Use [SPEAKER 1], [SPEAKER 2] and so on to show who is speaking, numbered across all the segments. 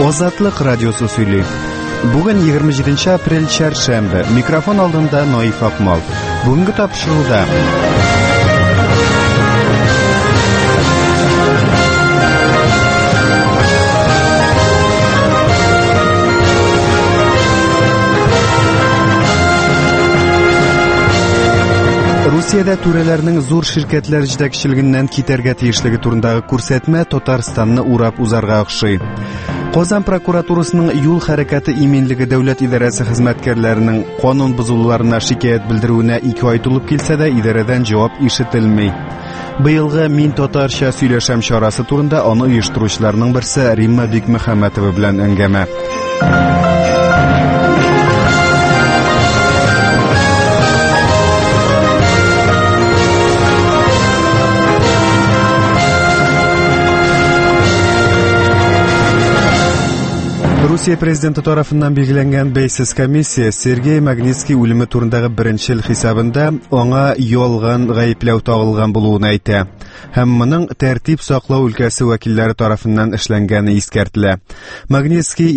[SPEAKER 1] Азатлык радиосы сөйли. Бүген 27 апрель чаршембе. Микрофон алдында Наиф Акмал. Бүгенге тапшыруда Русиядә түрәләрнең зур ширкәтләр җитәкчелегеннән китәргә тиешлеге турындагы күрсәтмә Татарстанны урап узарга охшый. Казан прокуратурасының юл хәрәкәте иминлеге дәүләт идарәсе хезмәткәрләренең канун бозуларына шикаят белдерүенә 2 ай тулып килсә дә, идарәдән җавап ишетелми. Быелгы «Мин татарча сөйләшәм» чарасы турында аны оештыручыларның берсе Римма Бикмөхәммәтова белән әңгәмә. Русия президенты тарафыннан билгеләнгән бәйсез комиссия Сергей Магнитский үлеме турындагы беренче хисабында аңа ялган гаепләү тагылган булуын әйтә. Һәм моның тәртип саклау өлкәсе вәкилләре тарафыннан эшләнгәне искәртелә. Магнитский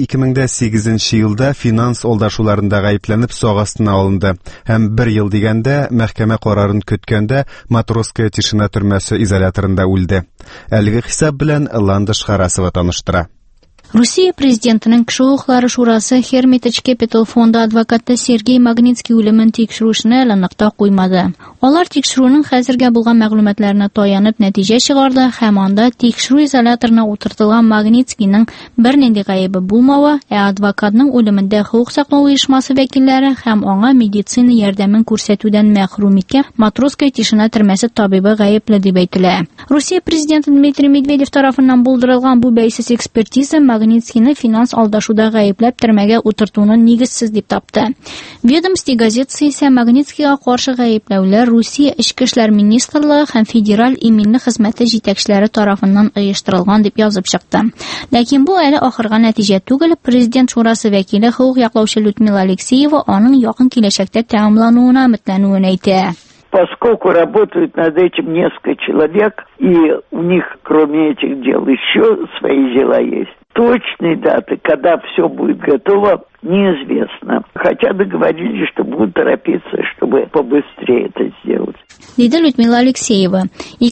[SPEAKER 1] 2008 елда финанс алдашуларында гаепләнеп сак астына алынды. Һәм 1 ел дигәндә мәхкәмә карарын көткәндә Матросская тишина төрмәсе изоляторында үлде. Әлеге хисап белән Ландыш Харасова таныштыра.
[SPEAKER 2] Русия президентының кеше хукуклары шурасы Hermitage Capital фонды адвокаты Сергей Магнитский үлемен тикшерүшенә әле нык та куймады. Алар тикшерүнең хәзергә булган мәгълүматларына таянып нәтиҗә чыгарды һәм анда тикшерү изоляторына утыртылган Магнитскийның бернинди гаебе булмавы, адвокатның үлемендә хукук саклау оешмасы вәкилләре һәм аңа медицина ярдәмен күрсәтүдән мәхрүм иткән Матросская тишина төрмәсе табибы гаепле дип әйтелә. Русия президенты Дмитрий Медведев тарафыннан булдырылган бу бәйсез экспертиза Магнитскийны финанс алдашуда гаепләп төрмәгә утыртуны нигезсез дип тапты. Ведомство газетасы исә Магнитскийга каршы гаепләүләр Русия Эчке эшләр министрлыгы һәм федераль иминле хезмәте җитәкчеләре тарафыннан оештырылган дип язып чыкты. Ләкин бу әле ахырга нәтиҗә түгел. Президент шурасы вәкиле хукук яклаучы Людмила Алексеева аның якын киләчәктә тәмамлануына өметләнүен әйтә.
[SPEAKER 3] Поскольку работают над этим несколько человек, и у них, кроме этих дел, еще свои дела есть, точной даты, когда все будет готово, неизвестно. Хотя договорились, что будут торопиться, чтобы побыстрее это сделать.
[SPEAKER 2] Диде Людмила Алексеева.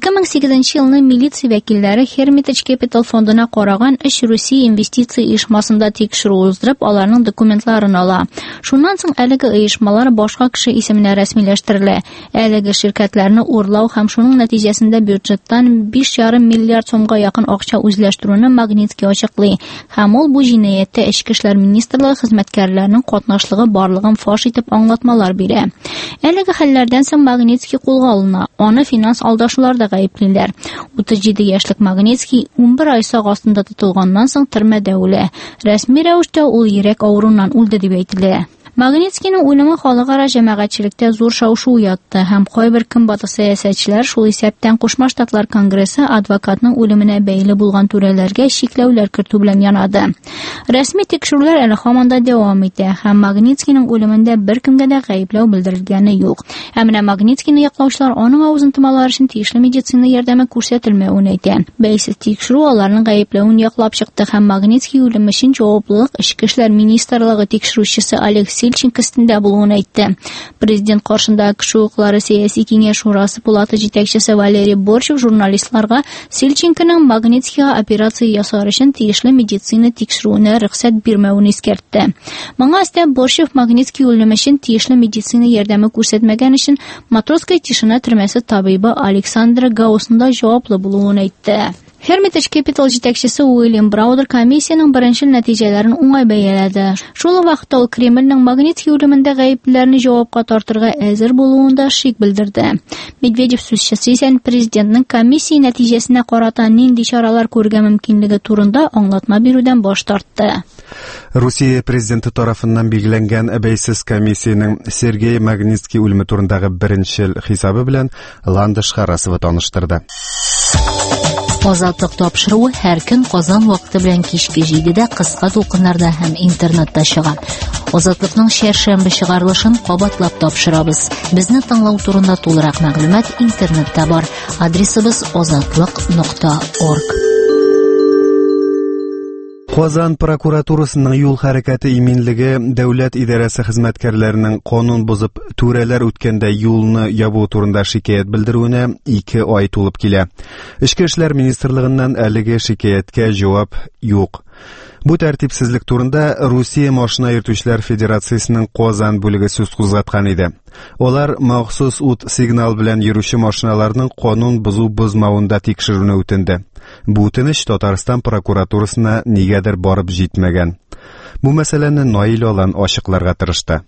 [SPEAKER 2] 2008 елны милиция вәкилләре Hermitage Capital фондына караган 3 Русия инвестиция оешмасында тикшерү уздырып, аларның документларын ала. Шуннан соң әлеге оешмалар башка кеше исеменә рәсмиләштерелә. Әлеге ширкәтләрне урлау һәм шуның нәтиҗәсендә бюджеттан 5,5 миллиард сумга якын акча үзләштерүне Магнитский ачыклый. Һәм ул бу җинаятьтә Эчке эшләр министрлыгы хезмәткәрләренең катнашлыгы барлыгын фаш итеп аңлатмалар бирә. Әлеге хәлләрдән соң Магнитский кулга алына. Аны финанс алдашуларда гаеплиләр. 37 яшьлек Магнитский 11 ай сак астында тотылганнан соң төрмәдә үлә. Рәсми рәвештә ул йөрәк авыруыннан үлде дип әйтелә. Магнитскийның үлеме халыкара җәмәгатьчелектә зур шау-шу уятты һәм кайбер көнбатыш сәясәтчеләр шул исәптән Кушма Штатлар Конгрессы адвокатның үлеменә бәйле булган түрәләргә шикләүләр кертү белән янады. Рәсми тикшерүләр әле һаман да дәвам итә һәм Магнитскийның үлемендә беркемгә дә гаепләү белдерелгәне юк. Һәм менә Магнитскийны яклаучылар аның авызын томалар өчен тиешле медицина ярдәме күрсәтелмәвен әйтә. Бәйсез тикшерү аларның гаепләвен яклап чыкты һәм Магнитский үлеме өчен җаваплылык Эчке эшләр министрлыгы тикшерүчесе Алексей Сильченко өстендә булуын әйтте. Президент каршында кеше хукуклары сәяси киңәш шурасы палата җитәкчесе Валерий Борщев журналистларга Сильченконың Магнитскийга операция ясар өчен тиешле медицина тикшерүенә рөхсәт бирмәвен искәртте. Моңа өстәп Борщев Магнитский үлеме өчен тиешле медицина ярдәме күрсәтмәгән өчен Матросская тишина төрмәсе табибы Александра Гаусында җаваплы булуын әйтте. Hermitage Capital җитәкчесе Уильям Браудер комиссияның беренче нәтиҗәләрен уңай бәяләде. Шул вакытта ул Кремльнең Магнитский үлемендә гаеплеләрне җавапка тартырга әзер булуында шик белдерде. Медведев сүзчесе исә президентның комиссия нәтиҗәсенә карата нинди чаралар күрергә мөмкинлеге турында аңлатма бирүдән баш тартты.
[SPEAKER 1] Русия президенты тарафыннан билгеләнгән бәйсез комиссияның Сергей Магнитский үлеме турындагы беренче хисабы белән Ландыш Харасова таныштырды.
[SPEAKER 4] Азатлык тапшыруы һәр көн Казан вакыты белән кичке 7дә кыска тулкыннарда һәм интернетта чыга. Азатлыкның шәршәмбе чыгарылышын кабатлап тапшырабыз. Безне тыңлау турында тулырак мәгълүмат интернетта бар. Адресыбыз azatlык.org.
[SPEAKER 1] Казан прокуратурасының юл хәрәкәте иминлеге дәүләт идарәсе хезмәткәрләренең канун бузып түрәләр үткәндә юлны ябу турында шикаят белдерүенә 2 ай тулып килә. Эчке эшләр министрлыгыннан әлеге шикаяткә җавап юк. Бу тәртипсезлек турында Русия машина йөртүчеләр федерациясенең Казан бүлеге сүз кузгаткан иде. Олар махсус ут сигнал белән йөрүче машиналарның канун бузу-бузмавында тикшерүне үтенде. Бу үтенеч Татарстан прокуратурасына нигәдер барып җитмәгән. Бу мәсьәләне Наил Алан ачыкларга тырышты.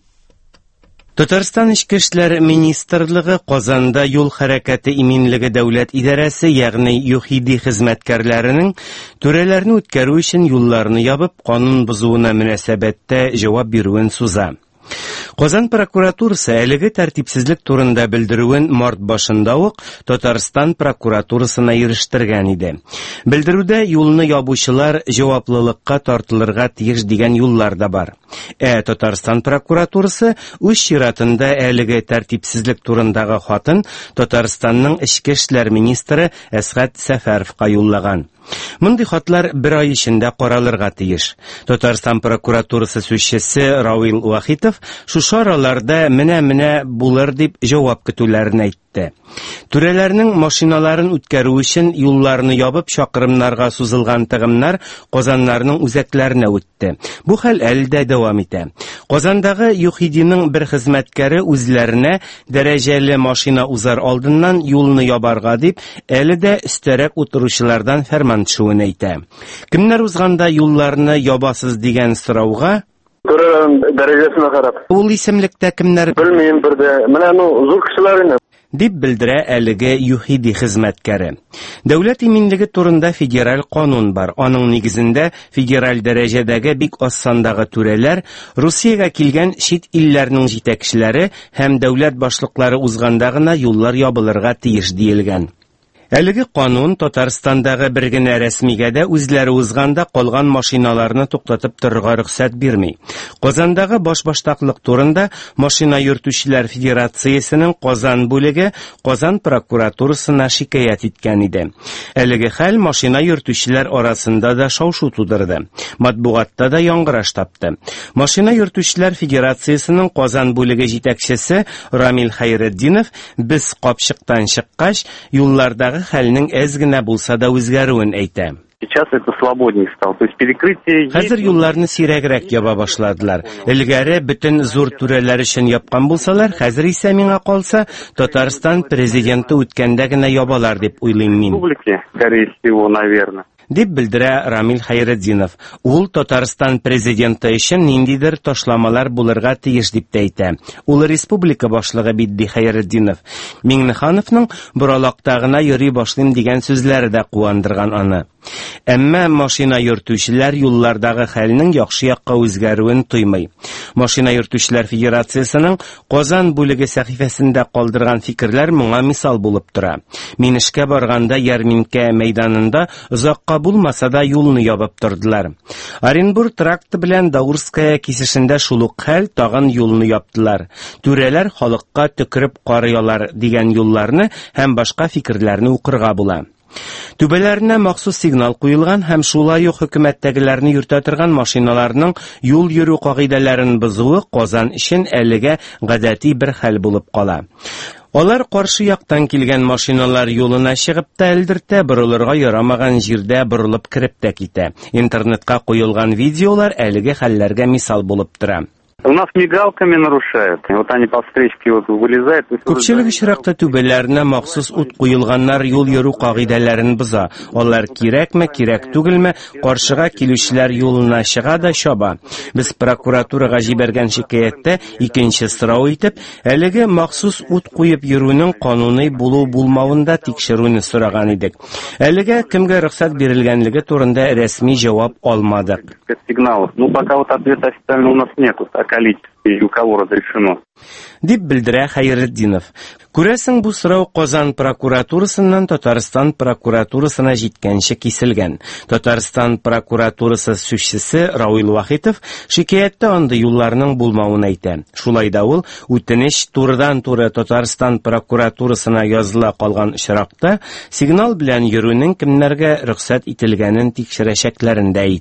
[SPEAKER 5] Татарстан Эчке эшләр министрлыгы Казанда юл хәрәкәте иминлеге дәүләт идарәсе, ягъни ЮХИДИ хезмәткәрләренең түрәләрне үткәрү өчен юлларны ябып, канун бузуына мөнәсәбәттә җавап бирүен суза. Казан прокуратурасы әлеге тәртипсезлек турында белдерүен март башында ук Татарстан прокуратурасына ирештергән иде. Белдерүдә юлны ябучылар җаваплылыкка тартылырга тиеш дигән юллар да бар. Татарстан прокуратурасы үз чиратында әлеге тәртипсезлек турындагы хатын Татарстанның Эчке эшләр министры Әсгать Сәфәровка юллаган. Мондый хатлар 1 ай эчендә каралырга тиеш. Татарстан прокуратурасы сүзчесе Равил Вахитов шушы араларда менә булыр дип җавап көтүләрен әйтте. Түрәләрнең машиналарын үткәрү өчен юлларны ябып чакрымнарга сузылган тыгымнар Казаннарның үзәкләренә үтте. Бу хәл әле дә дәвам итә. Казандагы ЮХИДИның бер хезмәткәре үзләренә дәрәҗәле машина узар алдыннан юлны ябарга дип, әле дә өстәрәк утыручылардан фәрман төшүен әйтә. Кемнәр узганда юлларны ябасыз дигән сорауга
[SPEAKER 6] дәрәҗәсенә карап.
[SPEAKER 5] Ул исемлектә кемнәр?
[SPEAKER 6] Белмим, бердә. Менә зур кешеләрне
[SPEAKER 5] дип белдерә әлеге ЮХИДИ хезмәткәре. Дәүләт иминлеге турында федераль канун бар. Аның нигезендә федераль дәрәҗәдәге бик аз сандагы түрәләр Русиягә килгән чит илләрнең җитәкчеләре һәм дәүләт башлыклары узганда гына юллар ябылырга тиеш диелгән. Әлеге канун Татарстандагы бер генә рәсмигә дә үзләре узганда калган машиналарны туктатып торырга рөхсәт бирми. Казандагы башбаштаклык турында Машина йөртүчеләр федерациясенең Казан бүлеге Казан прокуратурасына шикаят иткән иде. Әлеге хәл машина йөртүчеләр арасында да шау-шу тудырды. Матбугатта да яңгыраш тапты. Машина йөртүчеләр федерациясенең Казан бүлеге җитәкчесе Рамил Хайретдинов без капчыктан чыккач, юллардагы хәлнең әз генә булса да үзгәрүен әйтә.
[SPEAKER 6] Сейчас это свободнее стало. То есть перекрытие есть.
[SPEAKER 5] Хәзер юлларны сирәгрәк яба башладылар. Элгәре бөтен зур түрәләр өчен япкан булсалар, хәзер исә миңа калса Татарстан президенты үткәндә генә ябалар дип уйлыйм мин.
[SPEAKER 6] Скорее всего, наверное.
[SPEAKER 5] Дип белдерә Рамил Хайретдинов. Ул Татарстан президенты өчен ниндидер ташламалар булырга тиеш дип әйтә. Ул республика башлыгы бит ди Хайретдинов. Миңнехановның буралакта гына йөри башлыйм дигән сүзләре дә куандырган аны. Әмма машина йөртүчеләр юллардагы хәлнең яхшы якка үзгәрүен тоймый. Машина йөртүчеләр федерациясенең Казан бүлеге сәхифәсендә калдырган фикерләр моңа мисал булып тора. Мин эшкә барганда Ярминкә мәйданында озакка булмаса да юлны ябып тордылар. Оренбург тракты белән Даурская кисешендә шул ук хәл, тагын юлны яптылар. Түрәләр халыкка төкереп карыялар дигән юлларны һәм башка фикерләрне укырга була. Түбәләренә махсус сигнал куелган һәм шулай ук хөкүмәттәгеләрне йөртә торган машиналарның юл йөрү кагыйдәләрен бозуы Казан өчен әлегә гадәти бер хәл булып кала. Алар каршы яктан килгән машиналар юлына чыгып та элдертә, борылырга ярамаган җирдә борылып кирип тә китә. Интернетка куелган видеолар әлеге хәлләргә мисал булып тора.
[SPEAKER 6] У нас мигалками нарушают. Вот они по встречке вот вылезают.
[SPEAKER 5] Күпчелек очракта түбәләренә махсус ут куелганнар юл йөрү кагыйдәләрен боза. Алар кирәкме, кирәк түгелме, каршыга килүчеләр юлына чыга да чаба. Без прокуратурага җибәргән шикаятьтә икенче сорау итеп, әлеге махсус ут куеп йөрүнең кануни булу-булмавында тикшерүне сораган идек. Әлегә кемгә рөхсәт бирелгәнлеге турында рәсми җавап алмадык.
[SPEAKER 6] Сигналов. Пока вот ответа официально у нас нету. И у кого разрешено.
[SPEAKER 5] Дип белдерә Хайретдинов. Күрәсең, бу сорау Казан прокуратурасыннан Татарстан прокуратурасына җиткәнче киселгән. Татарстан прокуратурасы сүзчесе Равил Вахитов шикаятьтә андый юлларның булмавын әйтә. Шулай да ул үтенеч турыдан-туры Татарстан прокуратурасына языла калган очракта сигнал белән йөрүнең кемнәргә рөхсәт ителгәнен тикшерәчәкләрен дә әйтә.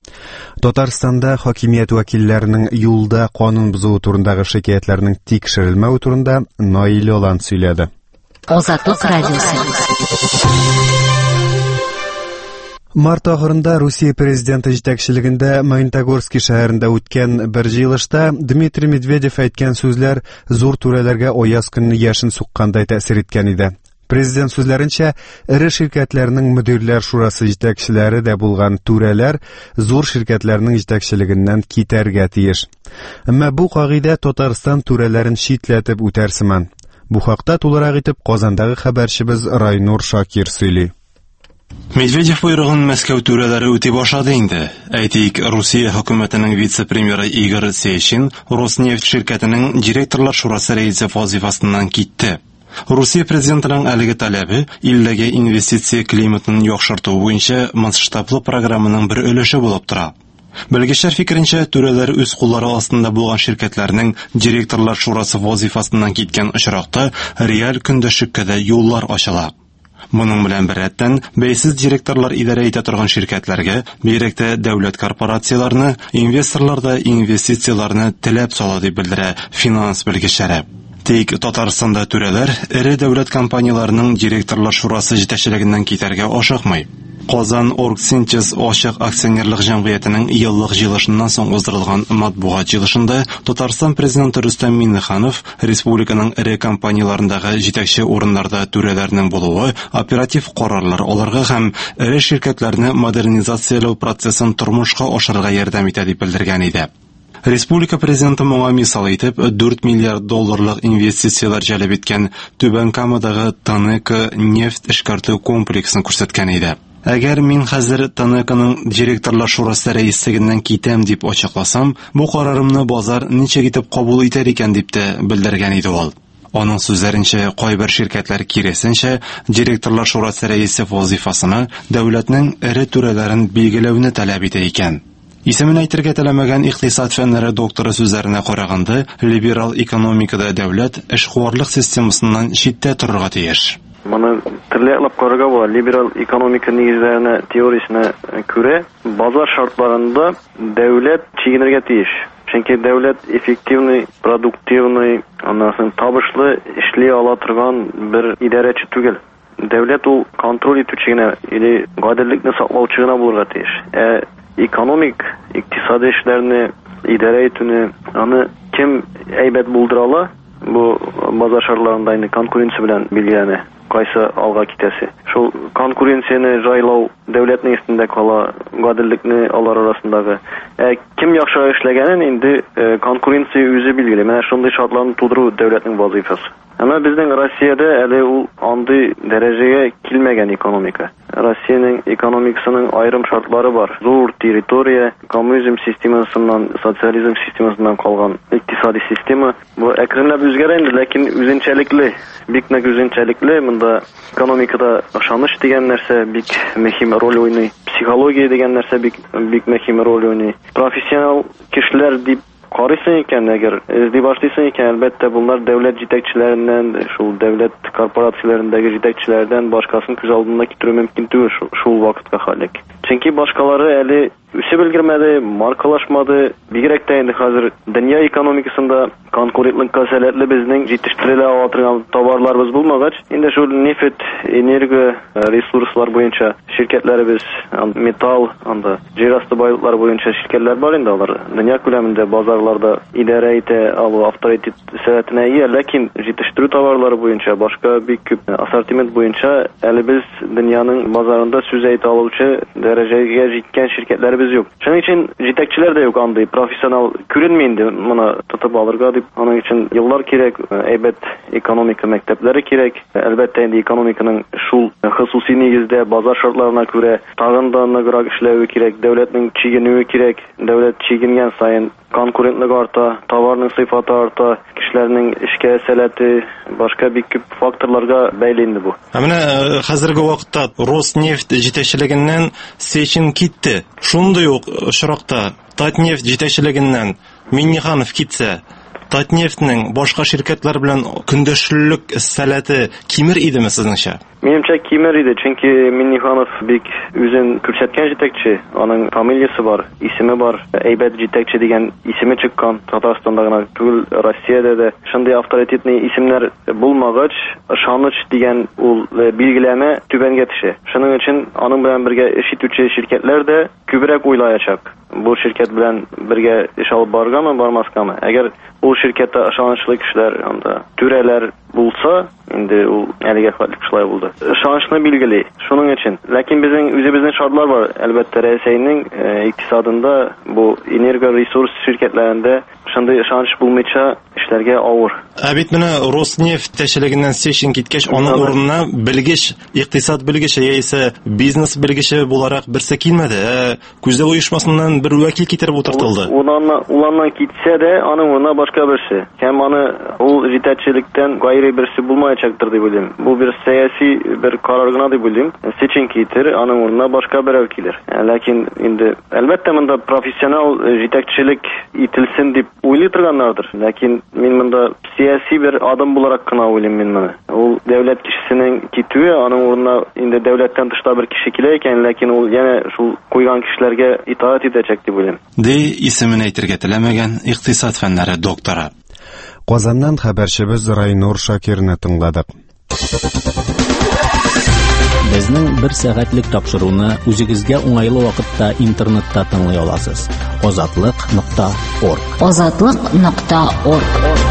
[SPEAKER 1] Татарстанда хакимият вәкилләренең юлда канун бузуу турындагы шикаятләрнең тикшерелмәү турында Наил Олан сөйләде.
[SPEAKER 4] Азатлык радиосы.
[SPEAKER 1] Март ахырында Русия президенты җитәкчелегендә Магнитогорский шәһәрендә үткән бер җыелышта Дмитрий Медведев әйткән сүзләр зур түрәләргә аяз көнне яшен суккандай тәэсир иткән иде. Президент сүзләренчә, эре ширкәтләрнең мөдирләр шурасы җитәкчеләре дә булган түрәләр зур ширкәтләрнең җитәкчелегеннән китәргә тиеш. Әмма бу кагыйдә Татарстан түрәләрен читләтеп үтәрсемән. Бу хакта тулырак итеп Казандагы хәбәрчебез Райнур Шакир сөйли.
[SPEAKER 7] Медведев буйрыгын Мәскәү түрәләре үти башлады инде. Әйтик, Русия хөкүмәтенең вице-премьеры Игорь Сечин Роснефть ширкәтенең директорлар шурасы рәисе вазифасыннан китте. Русия президентының әлеге таләбе илдәге инвестиция климатын яхшырту буенча масштаблы программаның бер өлеше булып тора. Белгечләр фикеренчә, түрәләр үз куллары астында булган ширкәтләрнең директорлар шурасы вазифасыннан киткән очракта реаль көндәшлеккә дә юллар ачыла. Моның белән беррәттән бәйсез директорлар идарә итә торган ширкәтләргә, бигрәк дәүләт корпорацияларны, инвесторлар да инвестицияларны теләп сала дип белдерә финанс белгечләре. Тик Татарстанда түрәләр эре дәүләт компанияларының директорлар шурасы җитәкчелегеннән китәргә ашыкмый. Казан Оргсинтез ачык акционерлык җәмгыятенең еллык җыелышыннан соң уздырылган матбугат җыелышында Татарстан президенты Рөстәм Миңнеханов республиканың эре компанияларындагы җитәкче урыннарда түрәләрнең булуы оператив карарлар алырга һәм эре ширкәтләрне модернизацияләү процессын тормышка ашырырга ярдәм итә дип белдергән иде. Республика президенты моңа мисал итеп 4 миллиард долларлык инвестициялар җәлеп иткән Түбән Камадагы ТНК нефть эшкәртү комплексын күрсәткән иде. Әгәр мин хәзер ТНКның директорлар шурасы рәислегеннән китәм дип ачыкласам, бу карарымны базар ничек итеп кабул итәр икән дип тә белдергән иде ул. Аның сүзләренчә, кайбер ширкәтләр киресенчә директорлар шурасы рәисе вазифасына дәүләтнең эре түрәләрен билгеләүне таләп итә икән. Исемен әйтергә теләмәгән икътисад фәннәре докторы сүзләренә караганда, либерал экономикада дәүләт эшкуарлык системасыннан читтә торырга тиеш.
[SPEAKER 6] Моны төрләп карарга була. Либерал экономика нигезләренә, теориясенә күрә, базар шартларында дәүләт чигенергә тиеш. Чөнки дәүләт эффективный, продуктивный, аннан табышлы эшли ала торган бер идарәче түгел. Дәүләт ул контроль итүче генә, или гаделлекне саклаучы гына булырга тиеш. Экономик, икътисади эшләрне идарә итүне, аны кем әйбәт булдыра ала? Бу базар шартларында инде конкуренция белән билгеләнә. Кайсы алга китәсе. Шул конкуренцияны жайлау дәүләтнең өстендә кала, гаделлекне алар арасындагы. Кем яхшы эшләгәнен инде конкуренция үзе билгеле. Менә шундый шартларны тудыру дәүләтнең вазифасы. Әмма безнең Россиядә әле ул андый дәрәҗәгә килмәгән экономика. Россиянең экономикасының айрым шартлары бар. Зур территория, коммунизм системасыннан, социализм системасыннан калган икътисади система. Бу әкренләп үзгәрә инде, ләкин үзенчәлекле, бик нык үзенчәлекле. Монда экономикада ышаныч дигән нәрсә бик мөһим роль уйный. Психология дигән нәрсә бик мөһим роль уйный. Профессионал кешеләр дип карыйсың икән, әгәр эзли башлыйсың икән, әлбәттә булар дәүләт җитәкчеләреннән, шул дәүләт корпорацияләрендәге җитәкчеләрдән башкасын күз алдына китерү мөмкин түгел шул вакытка хәлек. Чөнки башкалары әле үсеп өлгермәде, маркалашмады. Бигрәк тә инде хәзер дөнья экономикасында конкурентлыкка сәләтле безнең җитештерелә ала торган товарларыбыз булмагач, инде шул нефть, энергия ресурслар буенча ширкәтләребез, металл, анда җир асты байлыклары буенча ширкәтләр бар инде, алар дөнья күләмендә базарларда идарә итә алу авторитет сәләтенә ия, ләкин җитештерү товарлары буенча, башка бик күп ассортимент буенча әле без дөньяның базарында сүз әйтә алучы дәрәҗәгә җиткән ширкәтләр юк. Шуның өчен җитәкчеләр дә юк андый профессионал күренми инде моны тотып алырга дип. Аның өчен еллар кирәк, әйбәт экономика мәктәпләре кирәк. Әлбәттә инде экономиканың шул хосусый нигездә базар шартларына күрә тагын да ныграк эшләве кирәк, дәүләтнең чигенүе кирәк. Дәүләт чигенгән саен конкурентлык арта, товарның сыйфаты арта, кешеләрнең эшкә сәләте, башка бик күп факторларга бәйле инде бу.
[SPEAKER 7] Менә хәзерге вакытта Роснефть җитәкчелегеннән Сечин китте. Шундый ук очракта Татнефть җитәкчелегеннән Миңнеханов китсә, Татнефтьнең башка şirketләр белән көндәшлек сәләте кимер идеме сезнеңчә?
[SPEAKER 6] Менимчә кимер иде, чөнки Минниханов бик үзен күрсәткән җитәкче, аның фамилиясе бар, исеме бар, әйбәт җитәкче дигән исеме чыккан. Татарстанда гына түгел, Россиядә дә шундый авторитетный исемнәр булмагач, ышаныч дигән ул билгеләмә түбәнгә төшә. Шуның өчен аның белән бергә эш итүче şirketләр дә күбрәк уйлаячак. Бу şirket белән бергә эш алып барганмы, бармаскамы? Әгәр ул şirketта ышанычлы кешеләр, анда түрәләр булса, инде ул әлегә хәтле кешеләр булды. Ышанычны билгели. Шуның өчен. Ләкин безнең үзебезнең шартлар бар. Әлбәттә, Рәсәйнең икътисадында бу энергоресурс şirketlәрендә шундый ышаныч булмыйча эшләргә авыр.
[SPEAKER 7] Ә бит менә Роснефть тәшелегеннән Сечин киткәч, аның урынына белгеч, икътисад белгече яисә бизнес белгече буларак берсе килмәде. Күздә оешмасыннан бер вәкил китереп утыртылды.
[SPEAKER 6] Уланнан китсә дә, аның урынына башка берсе. Һәм аны ул җитәкчелектән гайри берсе булмаячактыр дип уйлыйм. Бу бер сәяси бер карар гына дип уйлыйм. Сечин китер, аның урынына башка берәү килер. Ләкин инде әлбәттә монда профессионал җитәкчелек ителсен дип уйлый торганнардыр. Ләкин мин монда сәяси бер адым буларак кына уйлыйм мин моны. Ул дәүләт кешесенең китүе, аның урынына инде дәүләттән тышта бер кеше килә икән, ләкин ул яңа шул куйган кешеләргә итаат итәчәк дип уйлыйм.
[SPEAKER 7] Ди исемен әйтергә теләмәгән икътисад фәннәре докторы.
[SPEAKER 1] Казаннан хәбәрчебез Райнур Шакирны тыңладык.
[SPEAKER 8] Безнең 1 сәгатьлек тапшыруны үзегезгә уңайлы вакытта интернетта тыңлый аласыз. Azatlıq.org.
[SPEAKER 4] Azatlıq.org.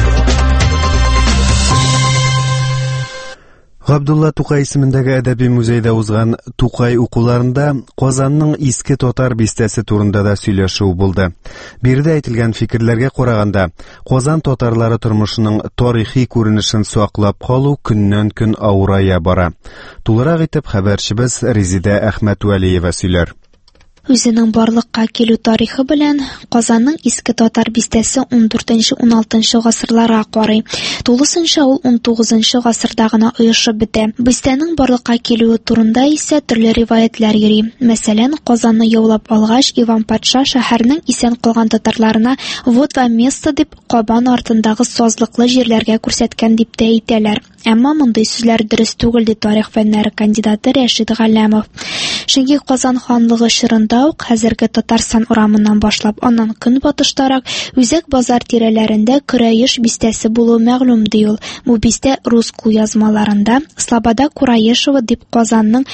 [SPEAKER 1] Габдулла Тукай исемендәге әдәби музейда узган Тукай укуларында Казанның иске татар бистәсе турында да сөйләшү булды. Биредә әйтелгән фикерләргә караганда, Казан татарлары тормышының тарихи күренешен саклап калу көннән-көн авырая бара. Тулырак итеп хәбәрчебез Резидә Әхмәтвәлиева сөйләр.
[SPEAKER 9] Үзенең барлыкка килү тарихы белән Казанның иске татар бистәсе 14-16 гасырларга карый. Тулысынча ул 19 гасырда гына оешып бетә. Бистәнең барлыкка килүе турында исә төрле риваятлар йөри. Мәсәлән, Казанны яулап алгач, Иван патша шәһәрнең исән калган татарларына вот вам место дип Кабан артындагы сазлыклы җирләргә күрсәткән дип тә әйтәләр. Әмма мондый сүзләр дөрес түгел ди тарих фәннәре кандидаты Рәшид Галләмов. Чөнки Казан ханлыгы чорында ук хәзерге Татарстан урамыннан башлап, аннан көнбатыштарак Үзәк базар тирәләрендә Күрәеш бистәсе булу мәгълүм ди ул. Бу бистә рус кулъязмаларында Слобода Кураешева дип Казанның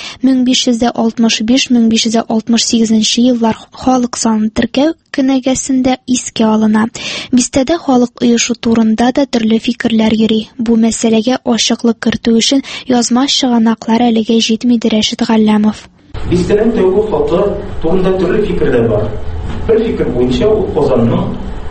[SPEAKER 9] 1565-1568 еллар халык санын теркәү кенәгәсендә искә алына. Бистәдә халык оешу турында да төрле фикерләр йөри. Бу мәсьәләгә ачыклык кертү өчен язма чыганаклар әлегә җитми ди Рәшид Галләмов.
[SPEAKER 10] Бистәнең тәүге халкы турында төрле фикерләр бар. Бер фикер буенча ул Казанның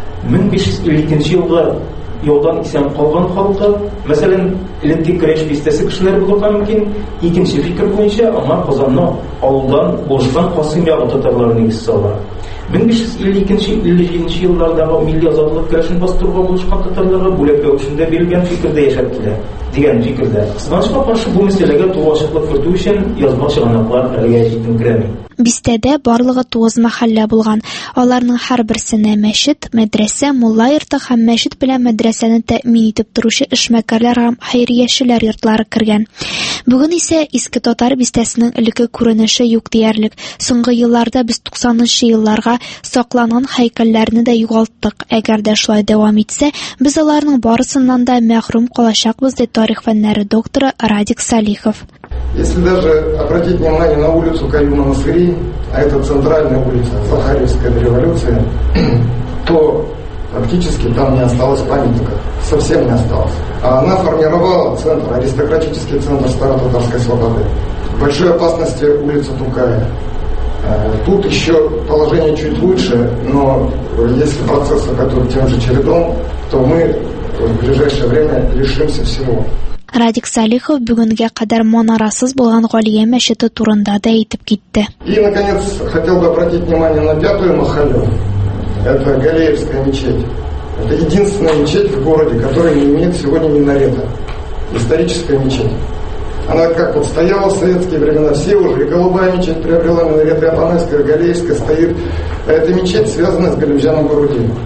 [SPEAKER 10] 1552 елдан исән калган халкы, мәсәлән, Элекке Көрәш бистәсе кешеләре булырга мөмкин. Икенче фикер буенча аңа Казанның авылдан бушкан Касыйм ягы татарлары нигез сала. 1552-57 еллардагы милли азатлык көрәшен бастыруга булышкан татарларга бүләкләү өчен бирелгән фикердә яшәп килә дигән фикердә. Кызганычка каршы бу мәсьәләгә тулы ачыклык кертү өчен язма чыганаклар әлегә җитенкерәми.
[SPEAKER 9] Бистәдә барлыгы 9 мәхәллә булган. Аларның һәрберсенә мәчет, мәдрәсә, мулла йорты һәм мәчет белән мәдрәсәне тәэмин итеп торучы эшмәкәрләр һәм хәйриячеләр йортлары кергән. Бүген исә иске татар бистәсенең элекке күренеше юк диярлек. Соңгы елларда без 90-нчы елларга сакланган һәйкәлләрне дә югалттык. Әгәр дә шулай дәвам итсә, без аларның барысыннан да мәхрүм калачакбыз ди тарих фәннәре докторы Радик Салихов.
[SPEAKER 11] Если даже обратить внимание на улицу Каюма-Насыри, а это центральная улица Захарьевская революция, то практически там не осталось памятников, совсем не осталось. А она формировала центр, аристократический центр Старо-Татарской Слободы. В большой опасности улица Тукая. Тут еще положение чуть лучше, но если процесс пойдет тем же чередом, то мы в ближайшее время лишимся всего.
[SPEAKER 9] Радик Салихов бүгенгә кадәр манарасыз булган Галия мәчете турында да әйтеп китте.
[SPEAKER 11] И, наконец, хотел бы обратить внимание на 5-ю махаллю. Это Галеевская мечеть. Это единственная мечеть в городе, которая не имеет сегодня минарета. Историческая мечеть. Она как вот стояла в советские времена, все уже, и Голубая мечеть приобрела минарет, и Апанайская, Галеевская стоит. Эта мечеть связана с Галимжаном Барудиным.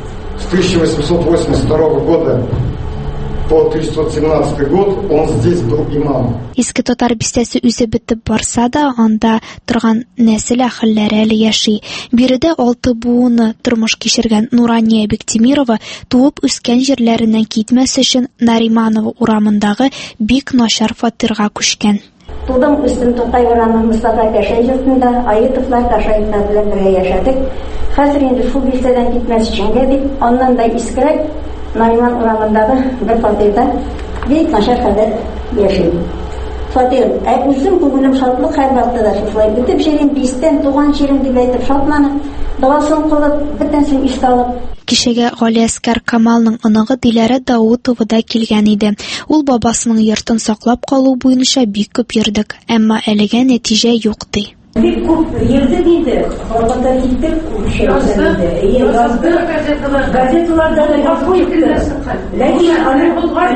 [SPEAKER 11] С 1882 года по 1917 год он здесь был имамом.
[SPEAKER 9] Иске татар бистәсе үзе бетеп барса да, анда торган нәсел әһелләре әле яши. Биредә 6 буыны тормыш кичергән Нурания Бектимирова туып үскән җирләреннән китмәс өчен Нариманова урамындагы бик начар фатирга күчкән.
[SPEAKER 12] Тудым үстем Тукай урамы Мустафа Пәшәй йортында, Аитовлар Пәшәйнда белән бергә яшәдек. Хәзер инде шул бистәдән китмәс өчен бит, аннан да искәрәк Нариман урамындагы бер фатирда бик начар хәлдә яшим. Фатир, үзем күңелем шатлык һәр вакытта шулай битеп җирем бистән туган җирем дип әйтеп шатланып, дуасын кылып, бөтенсен истә алып.
[SPEAKER 9] Кичәгә Галиәскәр Камалның оныгы Диләрә Даутова да килгән иде. Ул бабасының йортын саклап калу буенча бик күп йөрдек, әмма әлегә нәтиҗә юк ди.
[SPEAKER 12] Бик күп йөрде диде, Хорватта киттек, газеталарда да язып ләкин аны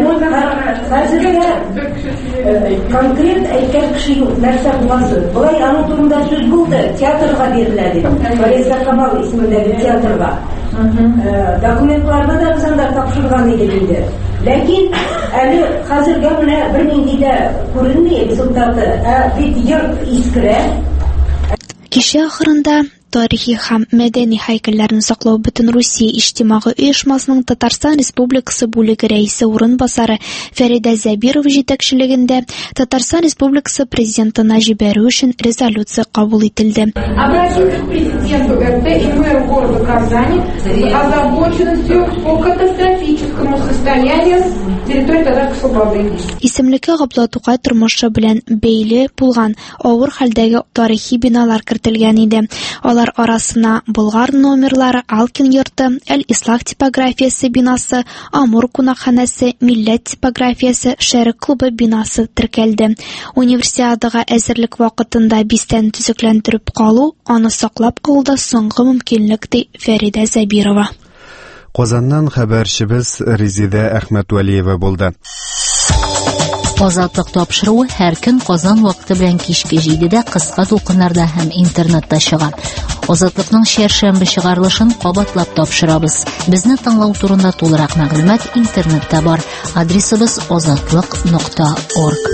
[SPEAKER 12] конкрет әйткән кеше юк, нәрсә буласы. Болай аның турында сүз булды, театрга бирелде. Галиәскәр Камал исемендәге театрга. Документларны да кызанда тапшырган иде диде. Ләкин әле хәзергә менә бернинди дә күренми результаты. Бит йорт искерә.
[SPEAKER 9] Кичә ахырында тарихи һәм мәдәни һәйкәлләрне саклау бөтен Русия иҗтимагый оешмасының Татарстан Республикасы бүлеге рәисе урынбасары Фәридә Зәбирова җитәкчелегендә Татарстан Республикасы президентына җибәрү өчен резолюция кабул ителде.
[SPEAKER 13] Обратились к президенту РТ и мэру города Казани с озабоченностью по катастрофическому состоянию территории Татарской Слободы.
[SPEAKER 9] Исемлеккә Габдулла Тукай тормышы белән бәйле булган авыр хәлдәге тарихи биналар кертелгән иде. Алар арасына Болгар номерлары, Алкин йорты, Әл-Ислах типографиясе бинасы, Амур кунакханәсе, Милләт типографиясе, Шәрик клубы бинасы теркәлде. Универсиадага әзерлек вакытында бистән төзекләндереп калу, аны саклап калуда соңгы мөмкинлек ди Фәридә Зәбирова.
[SPEAKER 1] Казаннан хәбәрчебез Резидә Әхмәтвәлиева булды.
[SPEAKER 4] Азатлык тапшыруы һәр көн Казан вакыты белән кичке 7дә кыска тулкыннарда һәм интернетта чыга. Азатлыкның шәршәмбе чыгарылышын кабатлап тапшырабыз. Безне тыңлау турында тулырак мәгълүмат интернетта бар. Адресыбыз azatlyk.org.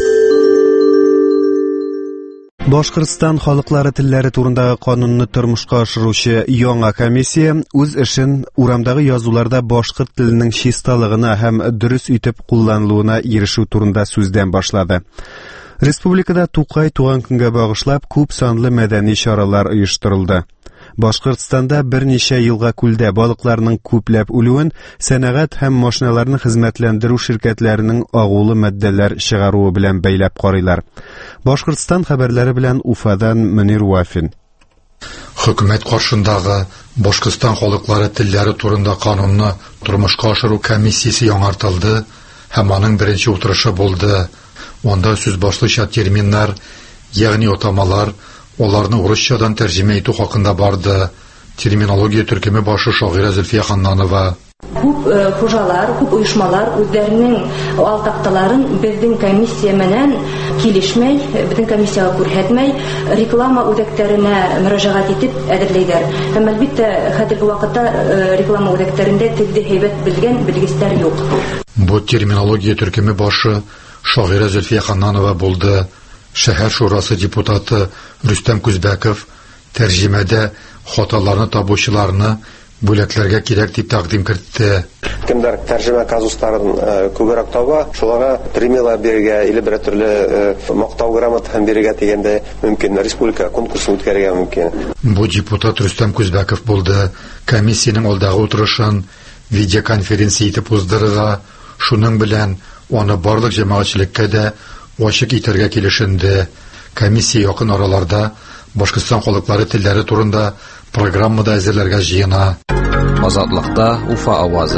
[SPEAKER 1] Башкортстан халыклары телләре турындагы канунны тормышка ашыручы яңа комиссия үз эшен урамдагы язуларда башкорт теленең чисталыгына һәм дөрес итеп кулланылуына ирешү турында сүздән башлады. Республикада Тукай туган көнгә багышлап күп санлы мәдәни чаралар оештырылды. Башкортстанда берничә елга күлдә балыкларның күпләп үлүен сәнәгать һәм машиналарны хезмәтләндерү ширкәтләренең агулы матдәләр чыгаруы белән бәйләп карыйлар. Башкортстан хәбәрләре белән Уфадан Мөнир Вафин.
[SPEAKER 14] Хөкүмәт каршындагы Башкортстан халыклары телләре турында канунны тормышка ашыру комиссиясе яңартылды һәм аның беренче утырышы булды. Онда сүз башлыча терминнар, ягъни атамалар, оларны урысчадан тәрҗемә итү хакында барды. Терминология төркеме башы шагыйрә Зөлфия Ханнанова.
[SPEAKER 12] Күп хуҗалар, күп оешмалар үзләренең алтакталарын безнең комиссия менән килешмәй, безнең комиссияга күрһәтмәй, реклама үзәкләренә мөрәҗәгать итеп әзерләйләр. Һәм әлбәттә, хәзерге вакытта реклама үзәкләрендә телдә һәйбәт белгән белгечләр юк.
[SPEAKER 14] Бу терминология төркеме башы шагыйрә Зөлфия Ханнанова булды. Шәһәр шурасы депутаты Рөстәм Күзбәков тәрҗемәдә хаталарны табучыларны бүләкләргә кирәк дип тәкъдим кертте.
[SPEAKER 15] Кемдер тәрҗемә казустарын күбрәк таба, шуларга премиялар бирергә, или бер төрле мактау грамота һәм бирергә дигәндә мөмкин, республика конкурсын үткәрергә мөмкин.
[SPEAKER 14] Бу депутат Рөстәм Күзбәков булды. Комиссиянең алдагы утырышын видеоконференция итеп уздырырга, шуның белән аны барлык җәмәгатьчелеккә дә ачык итәргә килешенде. Комиссия якын араларда Башкортстан халыклары телләре турында программада әзерләргә җыена.
[SPEAKER 16] Азатлыкта Уфа авазы.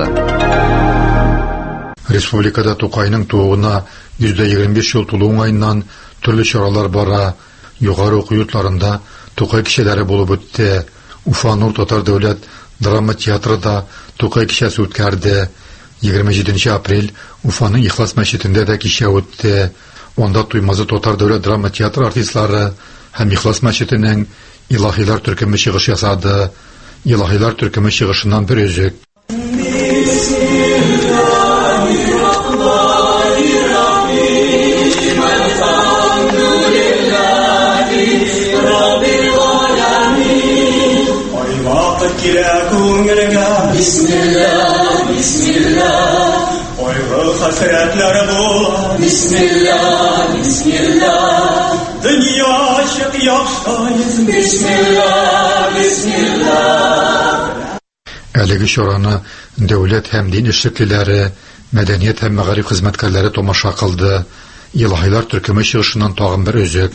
[SPEAKER 14] Республикада Тукайның тууына 125 ел тулу уңайыннан төрле чаралар бара. Югары уку йортларында Тукай кичәләре булып үтте. Уфа Нур татар дәүләт драма театрында Тукай кичәсе үткәрде. 27 апрель Уфаның Ихлас мәчетендә дә кичә үтте. Онда Туймазы татар дәүләт драма театры артистлары һәм Ихлас мәчетенең Илаһилар төркеме чыгыш ясады. Илаһилар төркеме чыгышыннан бер өзек. Әлеге чараны дәүләт һәм дин эшлеклеләре, мәдәният һәм мәгариф хезмәткәрләре тамаша кылды. Илаһилар төркеме чыгышыннан тагын бер өзек.